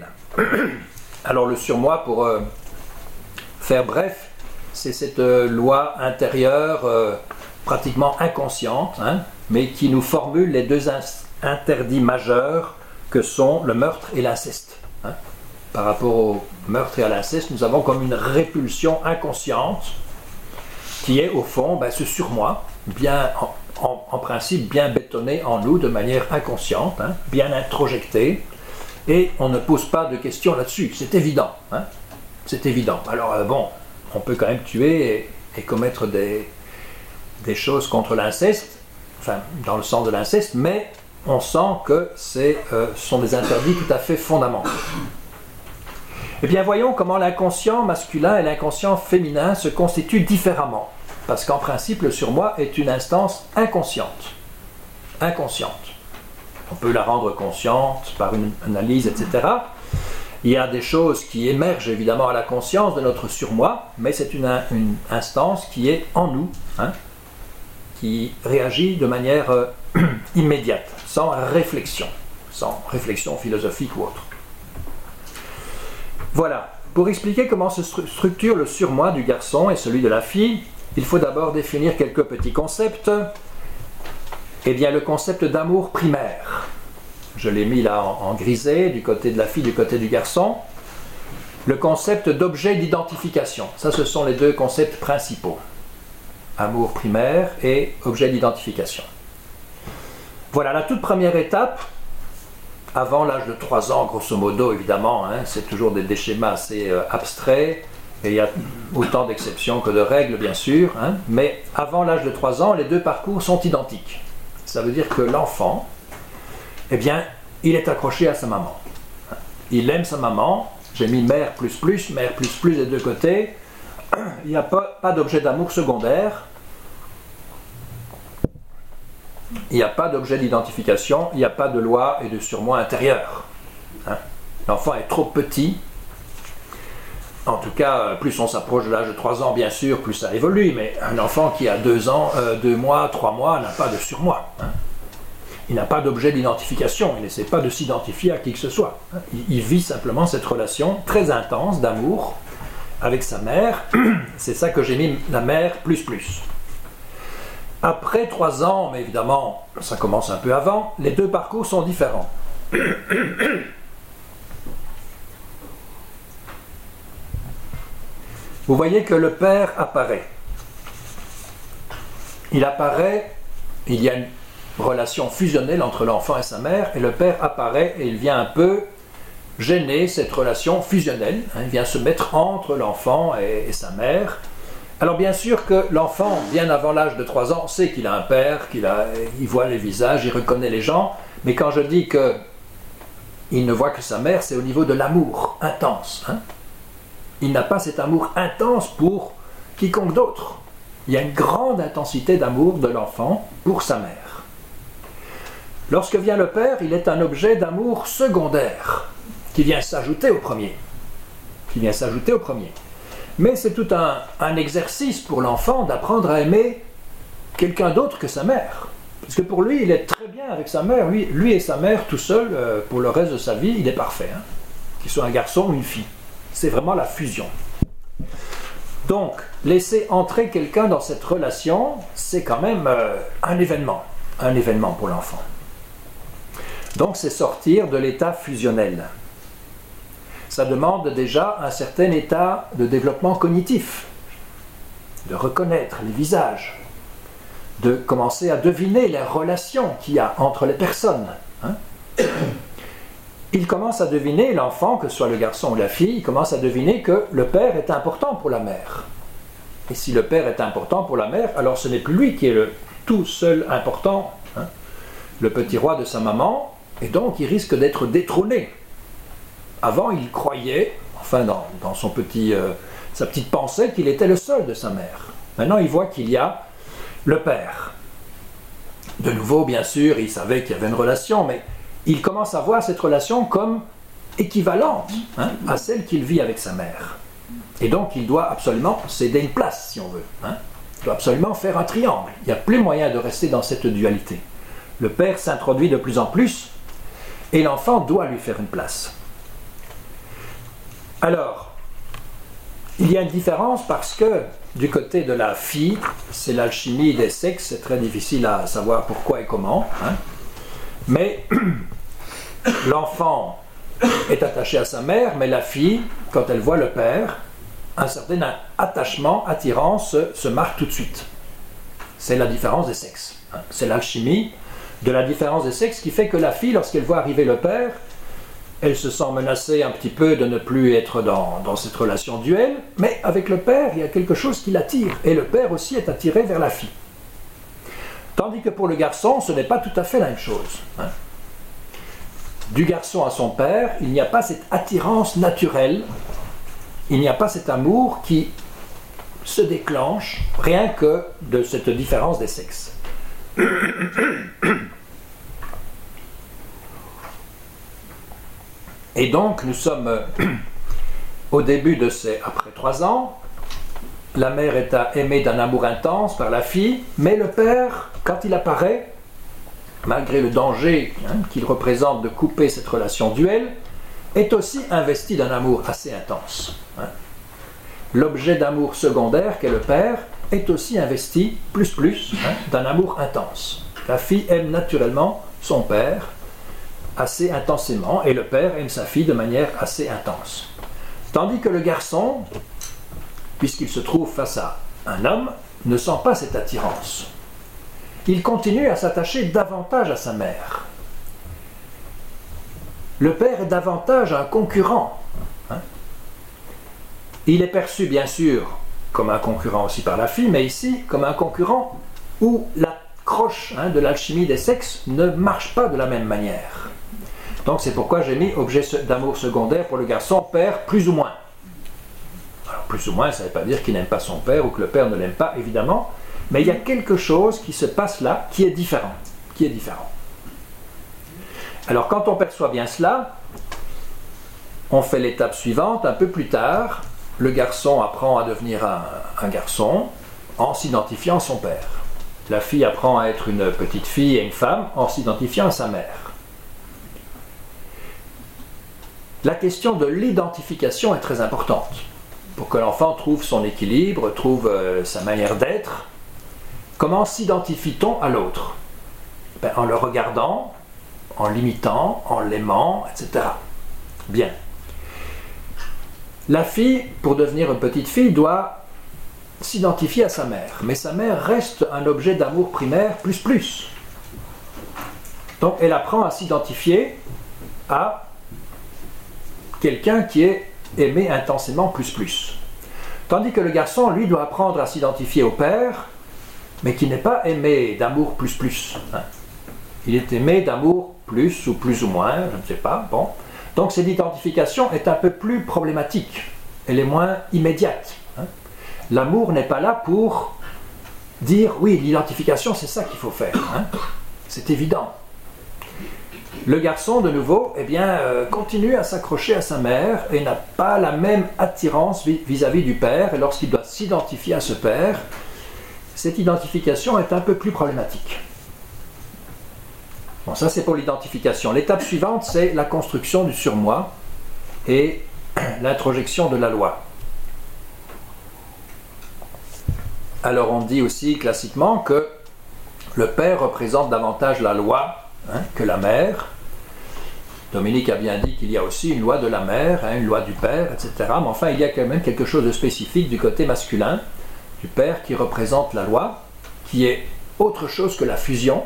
Alors, le surmoi, pour euh, faire bref, c'est cette euh, loi intérieure euh, pratiquement inconsciente, hein, mais qui nous formule les deux in- interdits majeurs que sont le meurtre et l'inceste. Hein. Par rapport au meurtre et à l'inceste, nous avons comme une répulsion inconsciente qui est au fond ben, ce surmoi, bien en, en, en principe bien bétonné en nous de manière inconsciente, hein, bien introjecté, et on ne pose pas de questions là-dessus, c'est évident. Hein, c'est évident. Alors euh, bon, on peut quand même tuer et, et commettre des, des choses contre l'inceste, enfin dans le sens de l'inceste, mais on sent que ce euh, sont des interdits tout à fait fondamentaux. Eh bien, voyons comment l'inconscient masculin et l'inconscient féminin se constituent différemment. Parce qu'en principe, le surmoi est une instance inconsciente. Inconsciente. On peut la rendre consciente par une analyse, et cetera. Il y a des choses qui émergent évidemment à la conscience de notre surmoi, mais c'est une, une instance qui est en nous, hein, qui réagit de manière euh, immédiate, sans réflexion, sans réflexion philosophique ou autre. Voilà, pour expliquer comment se stru- structure le surmoi du garçon et celui de la fille, il faut d'abord définir quelques petits concepts. Eh bien, le concept d'amour primaire. Je l'ai mis là en, en grisé, du côté de la fille, du côté du garçon. Le concept d'objet d'identification. Ça, ce sont les deux concepts principaux. Amour primaire et objet d'identification. Voilà, la toute première étape, avant l'âge de trois ans, grosso modo, évidemment, hein, c'est toujours des, des schémas assez euh, abstraits, et il y a autant d'exceptions que de règles, bien sûr, hein, mais avant l'âge de trois ans, les deux parcours sont identiques. Ça veut dire que l'enfant, eh bien, il est accroché à sa maman. Il aime sa maman, j'ai mis mère plus plus, mère plus plus des deux côtés, il n'y a pas, pas d'objet d'amour secondaire, il n'y a pas d'objet d'identification, il n'y a pas de loi et de surmoi intérieur. Hein? L'enfant est trop petit. En tout cas, plus on s'approche de l'âge de trois ans, bien sûr, plus ça évolue. Mais un enfant qui a deux ans, euh, deux mois, trois mois, n'a pas de surmoi. Hein? Il n'a pas d'objet d'identification. Il n'essaie pas de s'identifier à qui que ce soit. Hein? Il, il vit simplement cette relation très intense d'amour avec sa mère. C'est ça que j'ai mis, la mère plus plus. Après trois ans, mais évidemment, ça commence un peu avant, les deux parcours sont différents. Vous voyez que le père apparaît. Il apparaît, il y a une relation fusionnelle entre l'enfant et sa mère, et le père apparaît et il vient un peu gêner cette relation fusionnelle. Hein, il vient se mettre entre l'enfant et, et sa mère. Alors bien sûr que l'enfant, bien avant l'âge de trois ans, sait qu'il a un père, qu'il a, il voit les visages, il reconnaît les gens, mais quand je dis qu'il ne voit que sa mère, c'est au niveau de l'amour intense. Hein. Il n'a pas cet amour intense pour quiconque d'autre. Il y a une grande intensité d'amour de l'enfant pour sa mère. Lorsque vient le père, il est un objet d'amour secondaire, qui vient s'ajouter au premier. Qui vient s'ajouter au premier. Mais c'est tout un, un exercice pour l'enfant d'apprendre à aimer quelqu'un d'autre que sa mère. Parce que pour lui, il est très bien avec sa mère. Lui, lui et sa mère, tout seul, euh, pour le reste de sa vie, il est parfait. Hein. Qu'il soit un garçon ou une fille. C'est vraiment la fusion. Donc, laisser entrer quelqu'un dans cette relation, c'est quand même euh, un événement. Un événement pour l'enfant. Donc, c'est sortir de l'état fusionnel. Ça demande déjà un certain état de développement cognitif. De reconnaître les visages. De commencer à deviner les relations qu'il y a entre les personnes. Hein? Il commence à deviner, l'enfant, que ce soit le garçon ou la fille, il commence à deviner que le père est important pour la mère. Et si le père est important pour la mère, alors ce n'est plus lui qui est le tout seul important, hein? Le petit roi de sa maman, et donc il risque d'être détrôné. Avant, il croyait, enfin dans, dans son petit, euh, sa petite pensée, qu'il était le seul de sa mère. Maintenant, il voit qu'il y a le père. De nouveau, bien sûr, il savait qu'il y avait une relation, mais il commence à voir cette relation comme équivalente, hein, à celle qu'il vit avec sa mère. Et donc, il doit absolument céder une place, si on veut. Hein. Il doit absolument faire un triangle. Il n'y a plus moyen de rester dans cette dualité. Le père s'introduit de plus en plus, et l'enfant doit lui faire une place. Alors, il y a une différence parce que du côté de la fille, c'est l'alchimie des sexes, c'est très difficile à savoir pourquoi et comment. Hein. Mais l'enfant est attaché à sa mère, mais la fille, quand elle voit le père, un certain attachement, attirance se, se marque tout de suite. C'est la différence des sexes. Hein. C'est l'alchimie de la différence des sexes qui fait que la fille, lorsqu'elle voit arriver le père, elle se sent menacée un petit peu de ne plus être dans, dans cette relation duel, mais avec le père, il y a quelque chose qui l'attire, et le père aussi est attiré vers la fille. Tandis que pour le garçon, ce n'est pas tout à fait la même chose. Hein. Du garçon à son père, il n'y a pas cette attirance naturelle, il n'y a pas cet amour qui se déclenche rien que de cette différence des sexes. Et donc, nous sommes euh, au début de ces... Après trois ans, la mère est aimée d'un amour intense par la fille, mais le père, quand il apparaît, malgré le danger hein, qu'il représente de couper cette relation duel, est aussi investi d'un amour assez intense. Hein. L'objet d'amour secondaire qu'est le père est aussi investi, plus plus, hein, d'un amour intense. La fille aime naturellement son père, assez intensément, et le père aime sa fille de manière assez intense. Tandis que le garçon, puisqu'il se trouve face à un homme, ne sent pas cette attirance. Il continue à s'attacher davantage à sa mère. Le père est davantage un concurrent. Hein? Il est perçu bien sûr comme un concurrent aussi par la fille, mais ici comme un concurrent où la croche hein, de l'alchimie des sexes ne marche pas de la même manière. Donc c'est pourquoi j'ai mis objet d'amour secondaire pour le garçon, père plus ou moins. Alors plus ou moins, ça ne veut pas dire qu'il n'aime pas son père ou que le père ne l'aime pas, évidemment, mais il y a quelque chose qui se passe là qui est différent, qui est différent. Alors quand on perçoit bien cela, on fait l'étape suivante, un peu plus tard, le garçon apprend à devenir un, un garçon en s'identifiant à son père. La fille apprend à être une petite fille et une femme en s'identifiant à sa mère. La question de l'identification est très importante pour que l'enfant trouve son équilibre, trouve euh, sa manière d'être. Comment s'identifie-t-on à l'autre? Ben, en le regardant, en l'imitant, en l'aimant, et cetera. Bien. La fille, pour devenir une petite fille, doit s'identifier à sa mère. Mais sa mère reste un objet d'amour primaire plus plus. Donc elle apprend à s'identifier à quelqu'un qui est aimé intensément plus plus. Tandis que le garçon, lui, doit apprendre à s'identifier au père, mais qui n'est pas aimé d'amour plus plus. Hein. Il est aimé d'amour plus ou plus ou moins, je ne sais pas. Bon. Donc cette identification est un peu plus problématique. Elle est moins immédiate. Hein. L'amour n'est pas là pour dire, oui, l'identification, c'est ça qu'il faut faire. Hein. C'est évident. Le garçon, de nouveau, eh bien, euh, continue à s'accrocher à sa mère et n'a pas la même attirance vis-à-vis du père. Et lorsqu'il doit s'identifier à ce père, cette identification est un peu plus problématique. Bon, ça c'est pour l'identification. L'étape suivante, c'est la construction du surmoi et l'introjection de la loi. Alors on dit aussi classiquement que le père représente davantage la loi hein, que la mère. Dominique a bien dit qu'il y a aussi une loi de la mère, hein, une loi du père, et cetera. Mais enfin, il y a quand même quelque chose de spécifique du côté masculin, du père qui représente la loi, qui est autre chose que la fusion.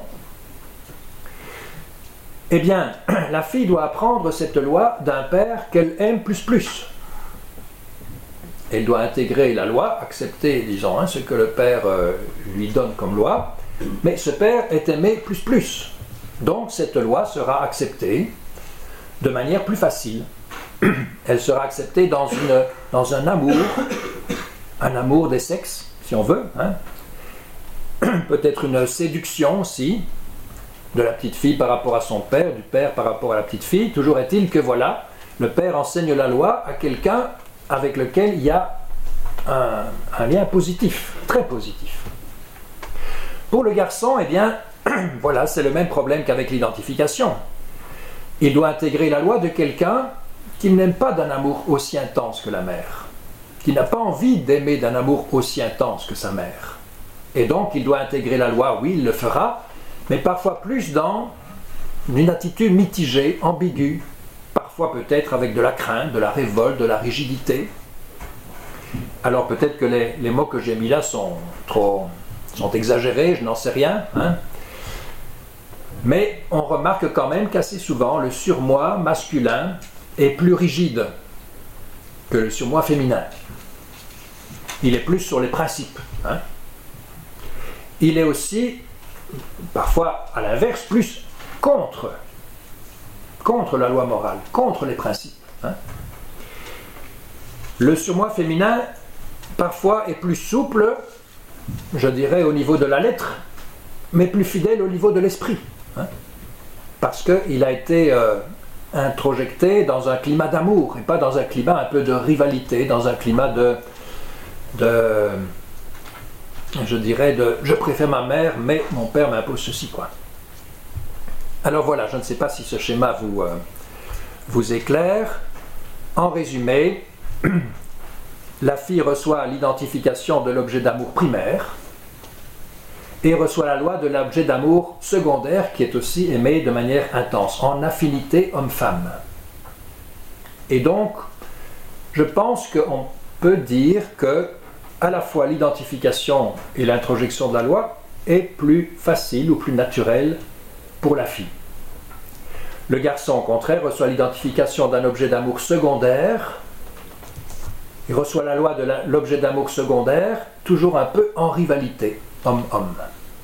Eh bien, la fille doit apprendre cette loi d'un père qu'elle aime plus plus. Elle doit intégrer la loi, accepter, disons, hein, ce que le père euh, lui donne comme loi, mais ce père est aimé plus plus. Donc cette loi sera acceptée de manière plus facile. Elle sera acceptée dans, une, dans un amour, un amour des sexes, si on veut. Hein. Peut-être une séduction aussi, de la petite fille par rapport à son père, du père par rapport à la petite fille. Toujours est-il que voilà, le père enseigne la loi à quelqu'un avec lequel il y a un, un lien positif, très positif. Pour le garçon, eh bien, voilà, c'est le même problème qu'avec l'identification. Il doit intégrer la loi de quelqu'un qu'il n'aime pas d'un amour aussi intense que la mère, qui n'a pas envie d'aimer d'un amour aussi intense que sa mère. Et donc, il doit intégrer la loi, oui, il le fera, mais parfois plus dans une attitude mitigée, ambiguë, parfois peut-être avec de la crainte, de la révolte, de la rigidité. Alors peut-être que les, les mots que j'ai mis là sont trop sont exagérés, je n'en sais rien, hein. Mais on remarque quand même qu'assez souvent le surmoi masculin est plus rigide que le surmoi féminin. Il est plus sur les principes, hein. Il est aussi parfois à l'inverse plus contre contre la loi morale, contre les principes, hein. Le surmoi féminin parfois est plus souple, je dirais au niveau de la lettre, mais plus fidèle au niveau de l'esprit, hein, parce qu'il a été euh, introjecté dans un climat d'amour et pas dans un climat un peu de rivalité, dans un climat de, de je dirais de je préfère ma mère mais mon père m'impose ceci, quoi. Alors voilà, je ne sais pas si ce schéma vous, euh, vous éclaire. En résumé, la fille reçoit l'identification de l'objet d'amour primaire et reçoit la loi de l'objet d'amour secondaire qui est aussi aimé de manière intense, en affinité homme-femme. Et donc, je pense qu'on peut dire que à la fois l'identification et l'introjection de la loi est plus facile ou plus naturelle pour la fille. Le garçon, au contraire, reçoit l'identification d'un objet d'amour secondaire. Il reçoit la loi de la, l'objet d'amour secondaire, toujours un peu en rivalité, homme-homme.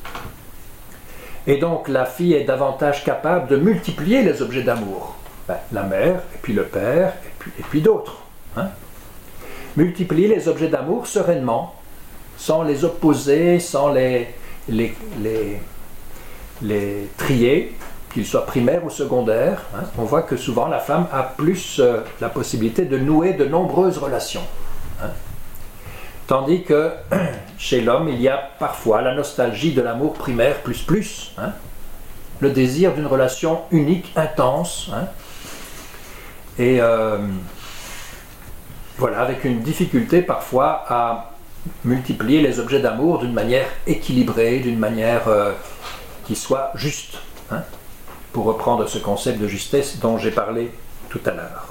Et donc la fille est davantage capable de multiplier les objets d'amour. Ben, la mère, et puis le père, et puis, et puis d'autres. Hein? Multiplier les objets d'amour sereinement, sans les opposer, sans les, les, les, les trier, qu'ils soient primaires ou secondaires. Hein? On voit que souvent la femme a plus euh, la possibilité de nouer de nombreuses relations. Hein? Tandis que chez l'homme, il y a parfois la nostalgie de l'amour primaire plus plus, hein? Le désir d'une relation unique, intense, hein? Et euh, voilà, avec une difficulté parfois à multiplier les objets d'amour d'une manière équilibrée, d'une manière euh, qui soit juste, hein? Pour reprendre ce concept de justesse dont j'ai parlé tout à l'heure.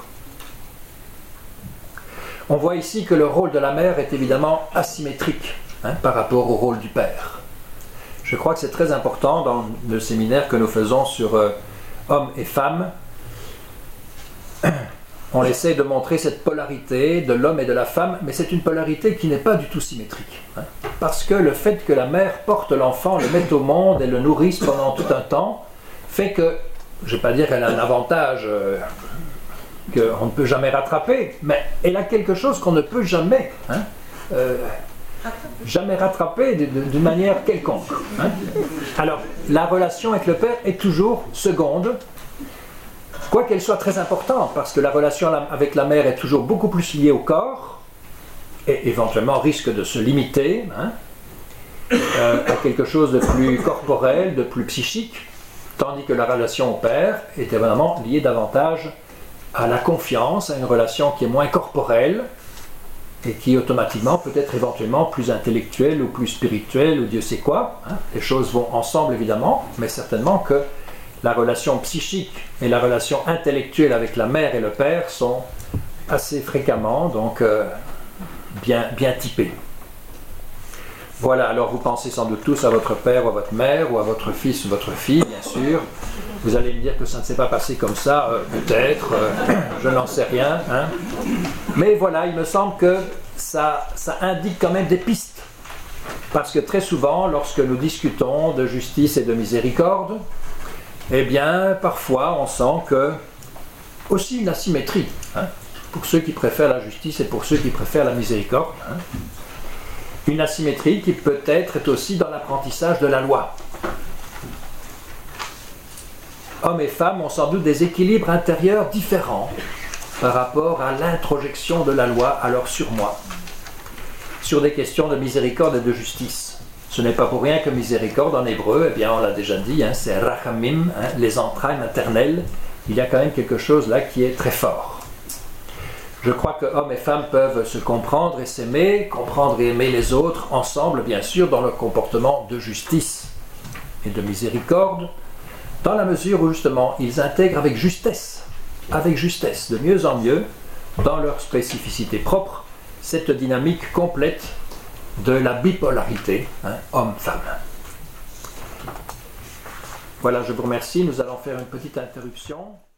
On voit ici que le rôle de la mère est évidemment asymétrique, hein, par rapport au rôle du père. Je crois que c'est très important dans le séminaire que nous faisons sur euh, hommes et femmes. On essaie de montrer cette polarité de l'homme et de la femme, mais c'est une polarité qui n'est pas du tout symétrique. Hein, parce que le fait que la mère porte l'enfant, le mette au monde et le nourrisse pendant tout un temps, fait que, je ne vais pas dire qu'elle a un avantage euh, qu'on ne peut jamais rattraper, mais elle a quelque chose qu'on ne peut jamais. Hein, euh, jamais rattrapé d'une manière quelconque. Hein. Alors, la relation avec le Père est toujours seconde, quoiqu'elle soit très importante, parce que la relation avec la mère est toujours beaucoup plus liée au corps, et éventuellement risque de se limiter hein, euh, à quelque chose de plus corporel, de plus psychique, tandis que la relation au Père est évidemment liée davantage à la confiance, à une relation qui est moins corporelle, et qui automatiquement peut être éventuellement plus intellectuelle ou plus spirituelle ou Dieu sait quoi. Hein. Les choses vont ensemble évidemment, mais certainement que la relation psychique et la relation intellectuelle avec la mère et le père sont assez fréquemment donc euh, bien, bien typées. Voilà, alors vous pensez sans doute tous à votre père ou à votre mère ou à votre fils ou votre fille, bien sûr. Vous allez me dire que ça ne s'est pas passé comme ça, euh, peut-être, euh, je n'en sais rien. Hein. Mais voilà, il me semble que ça, ça indique quand même des pistes. Parce que très souvent, lorsque nous discutons de justice et de miséricorde, eh bien, parfois, on sent que aussi une asymétrie, hein, pour ceux qui préfèrent la justice et pour ceux qui préfèrent la miséricorde. Hein. Une asymétrie qui peut-être est aussi dans l'apprentissage de la loi. Hommes et femmes ont sans doute des équilibres intérieurs différents par rapport à l'introjection de la loi à leur surmoi, sur des questions de miséricorde et de justice. Ce n'est pas pour rien que miséricorde en hébreu, eh bien on l'a déjà dit, hein, c'est rachamim, hein, les entrailles maternelles. Il y a quand même quelque chose là qui est très fort. Je crois que hommes et femmes peuvent se comprendre et s'aimer, comprendre et aimer les autres ensemble, bien sûr, dans leur comportement de justice et de miséricorde, dans la mesure où justement ils intègrent avec justesse, avec justesse, de mieux en mieux, dans leur spécificité propre, cette dynamique complète de la bipolarité, hein, homme-femme. Voilà, je vous remercie. Nous allons faire une petite interruption.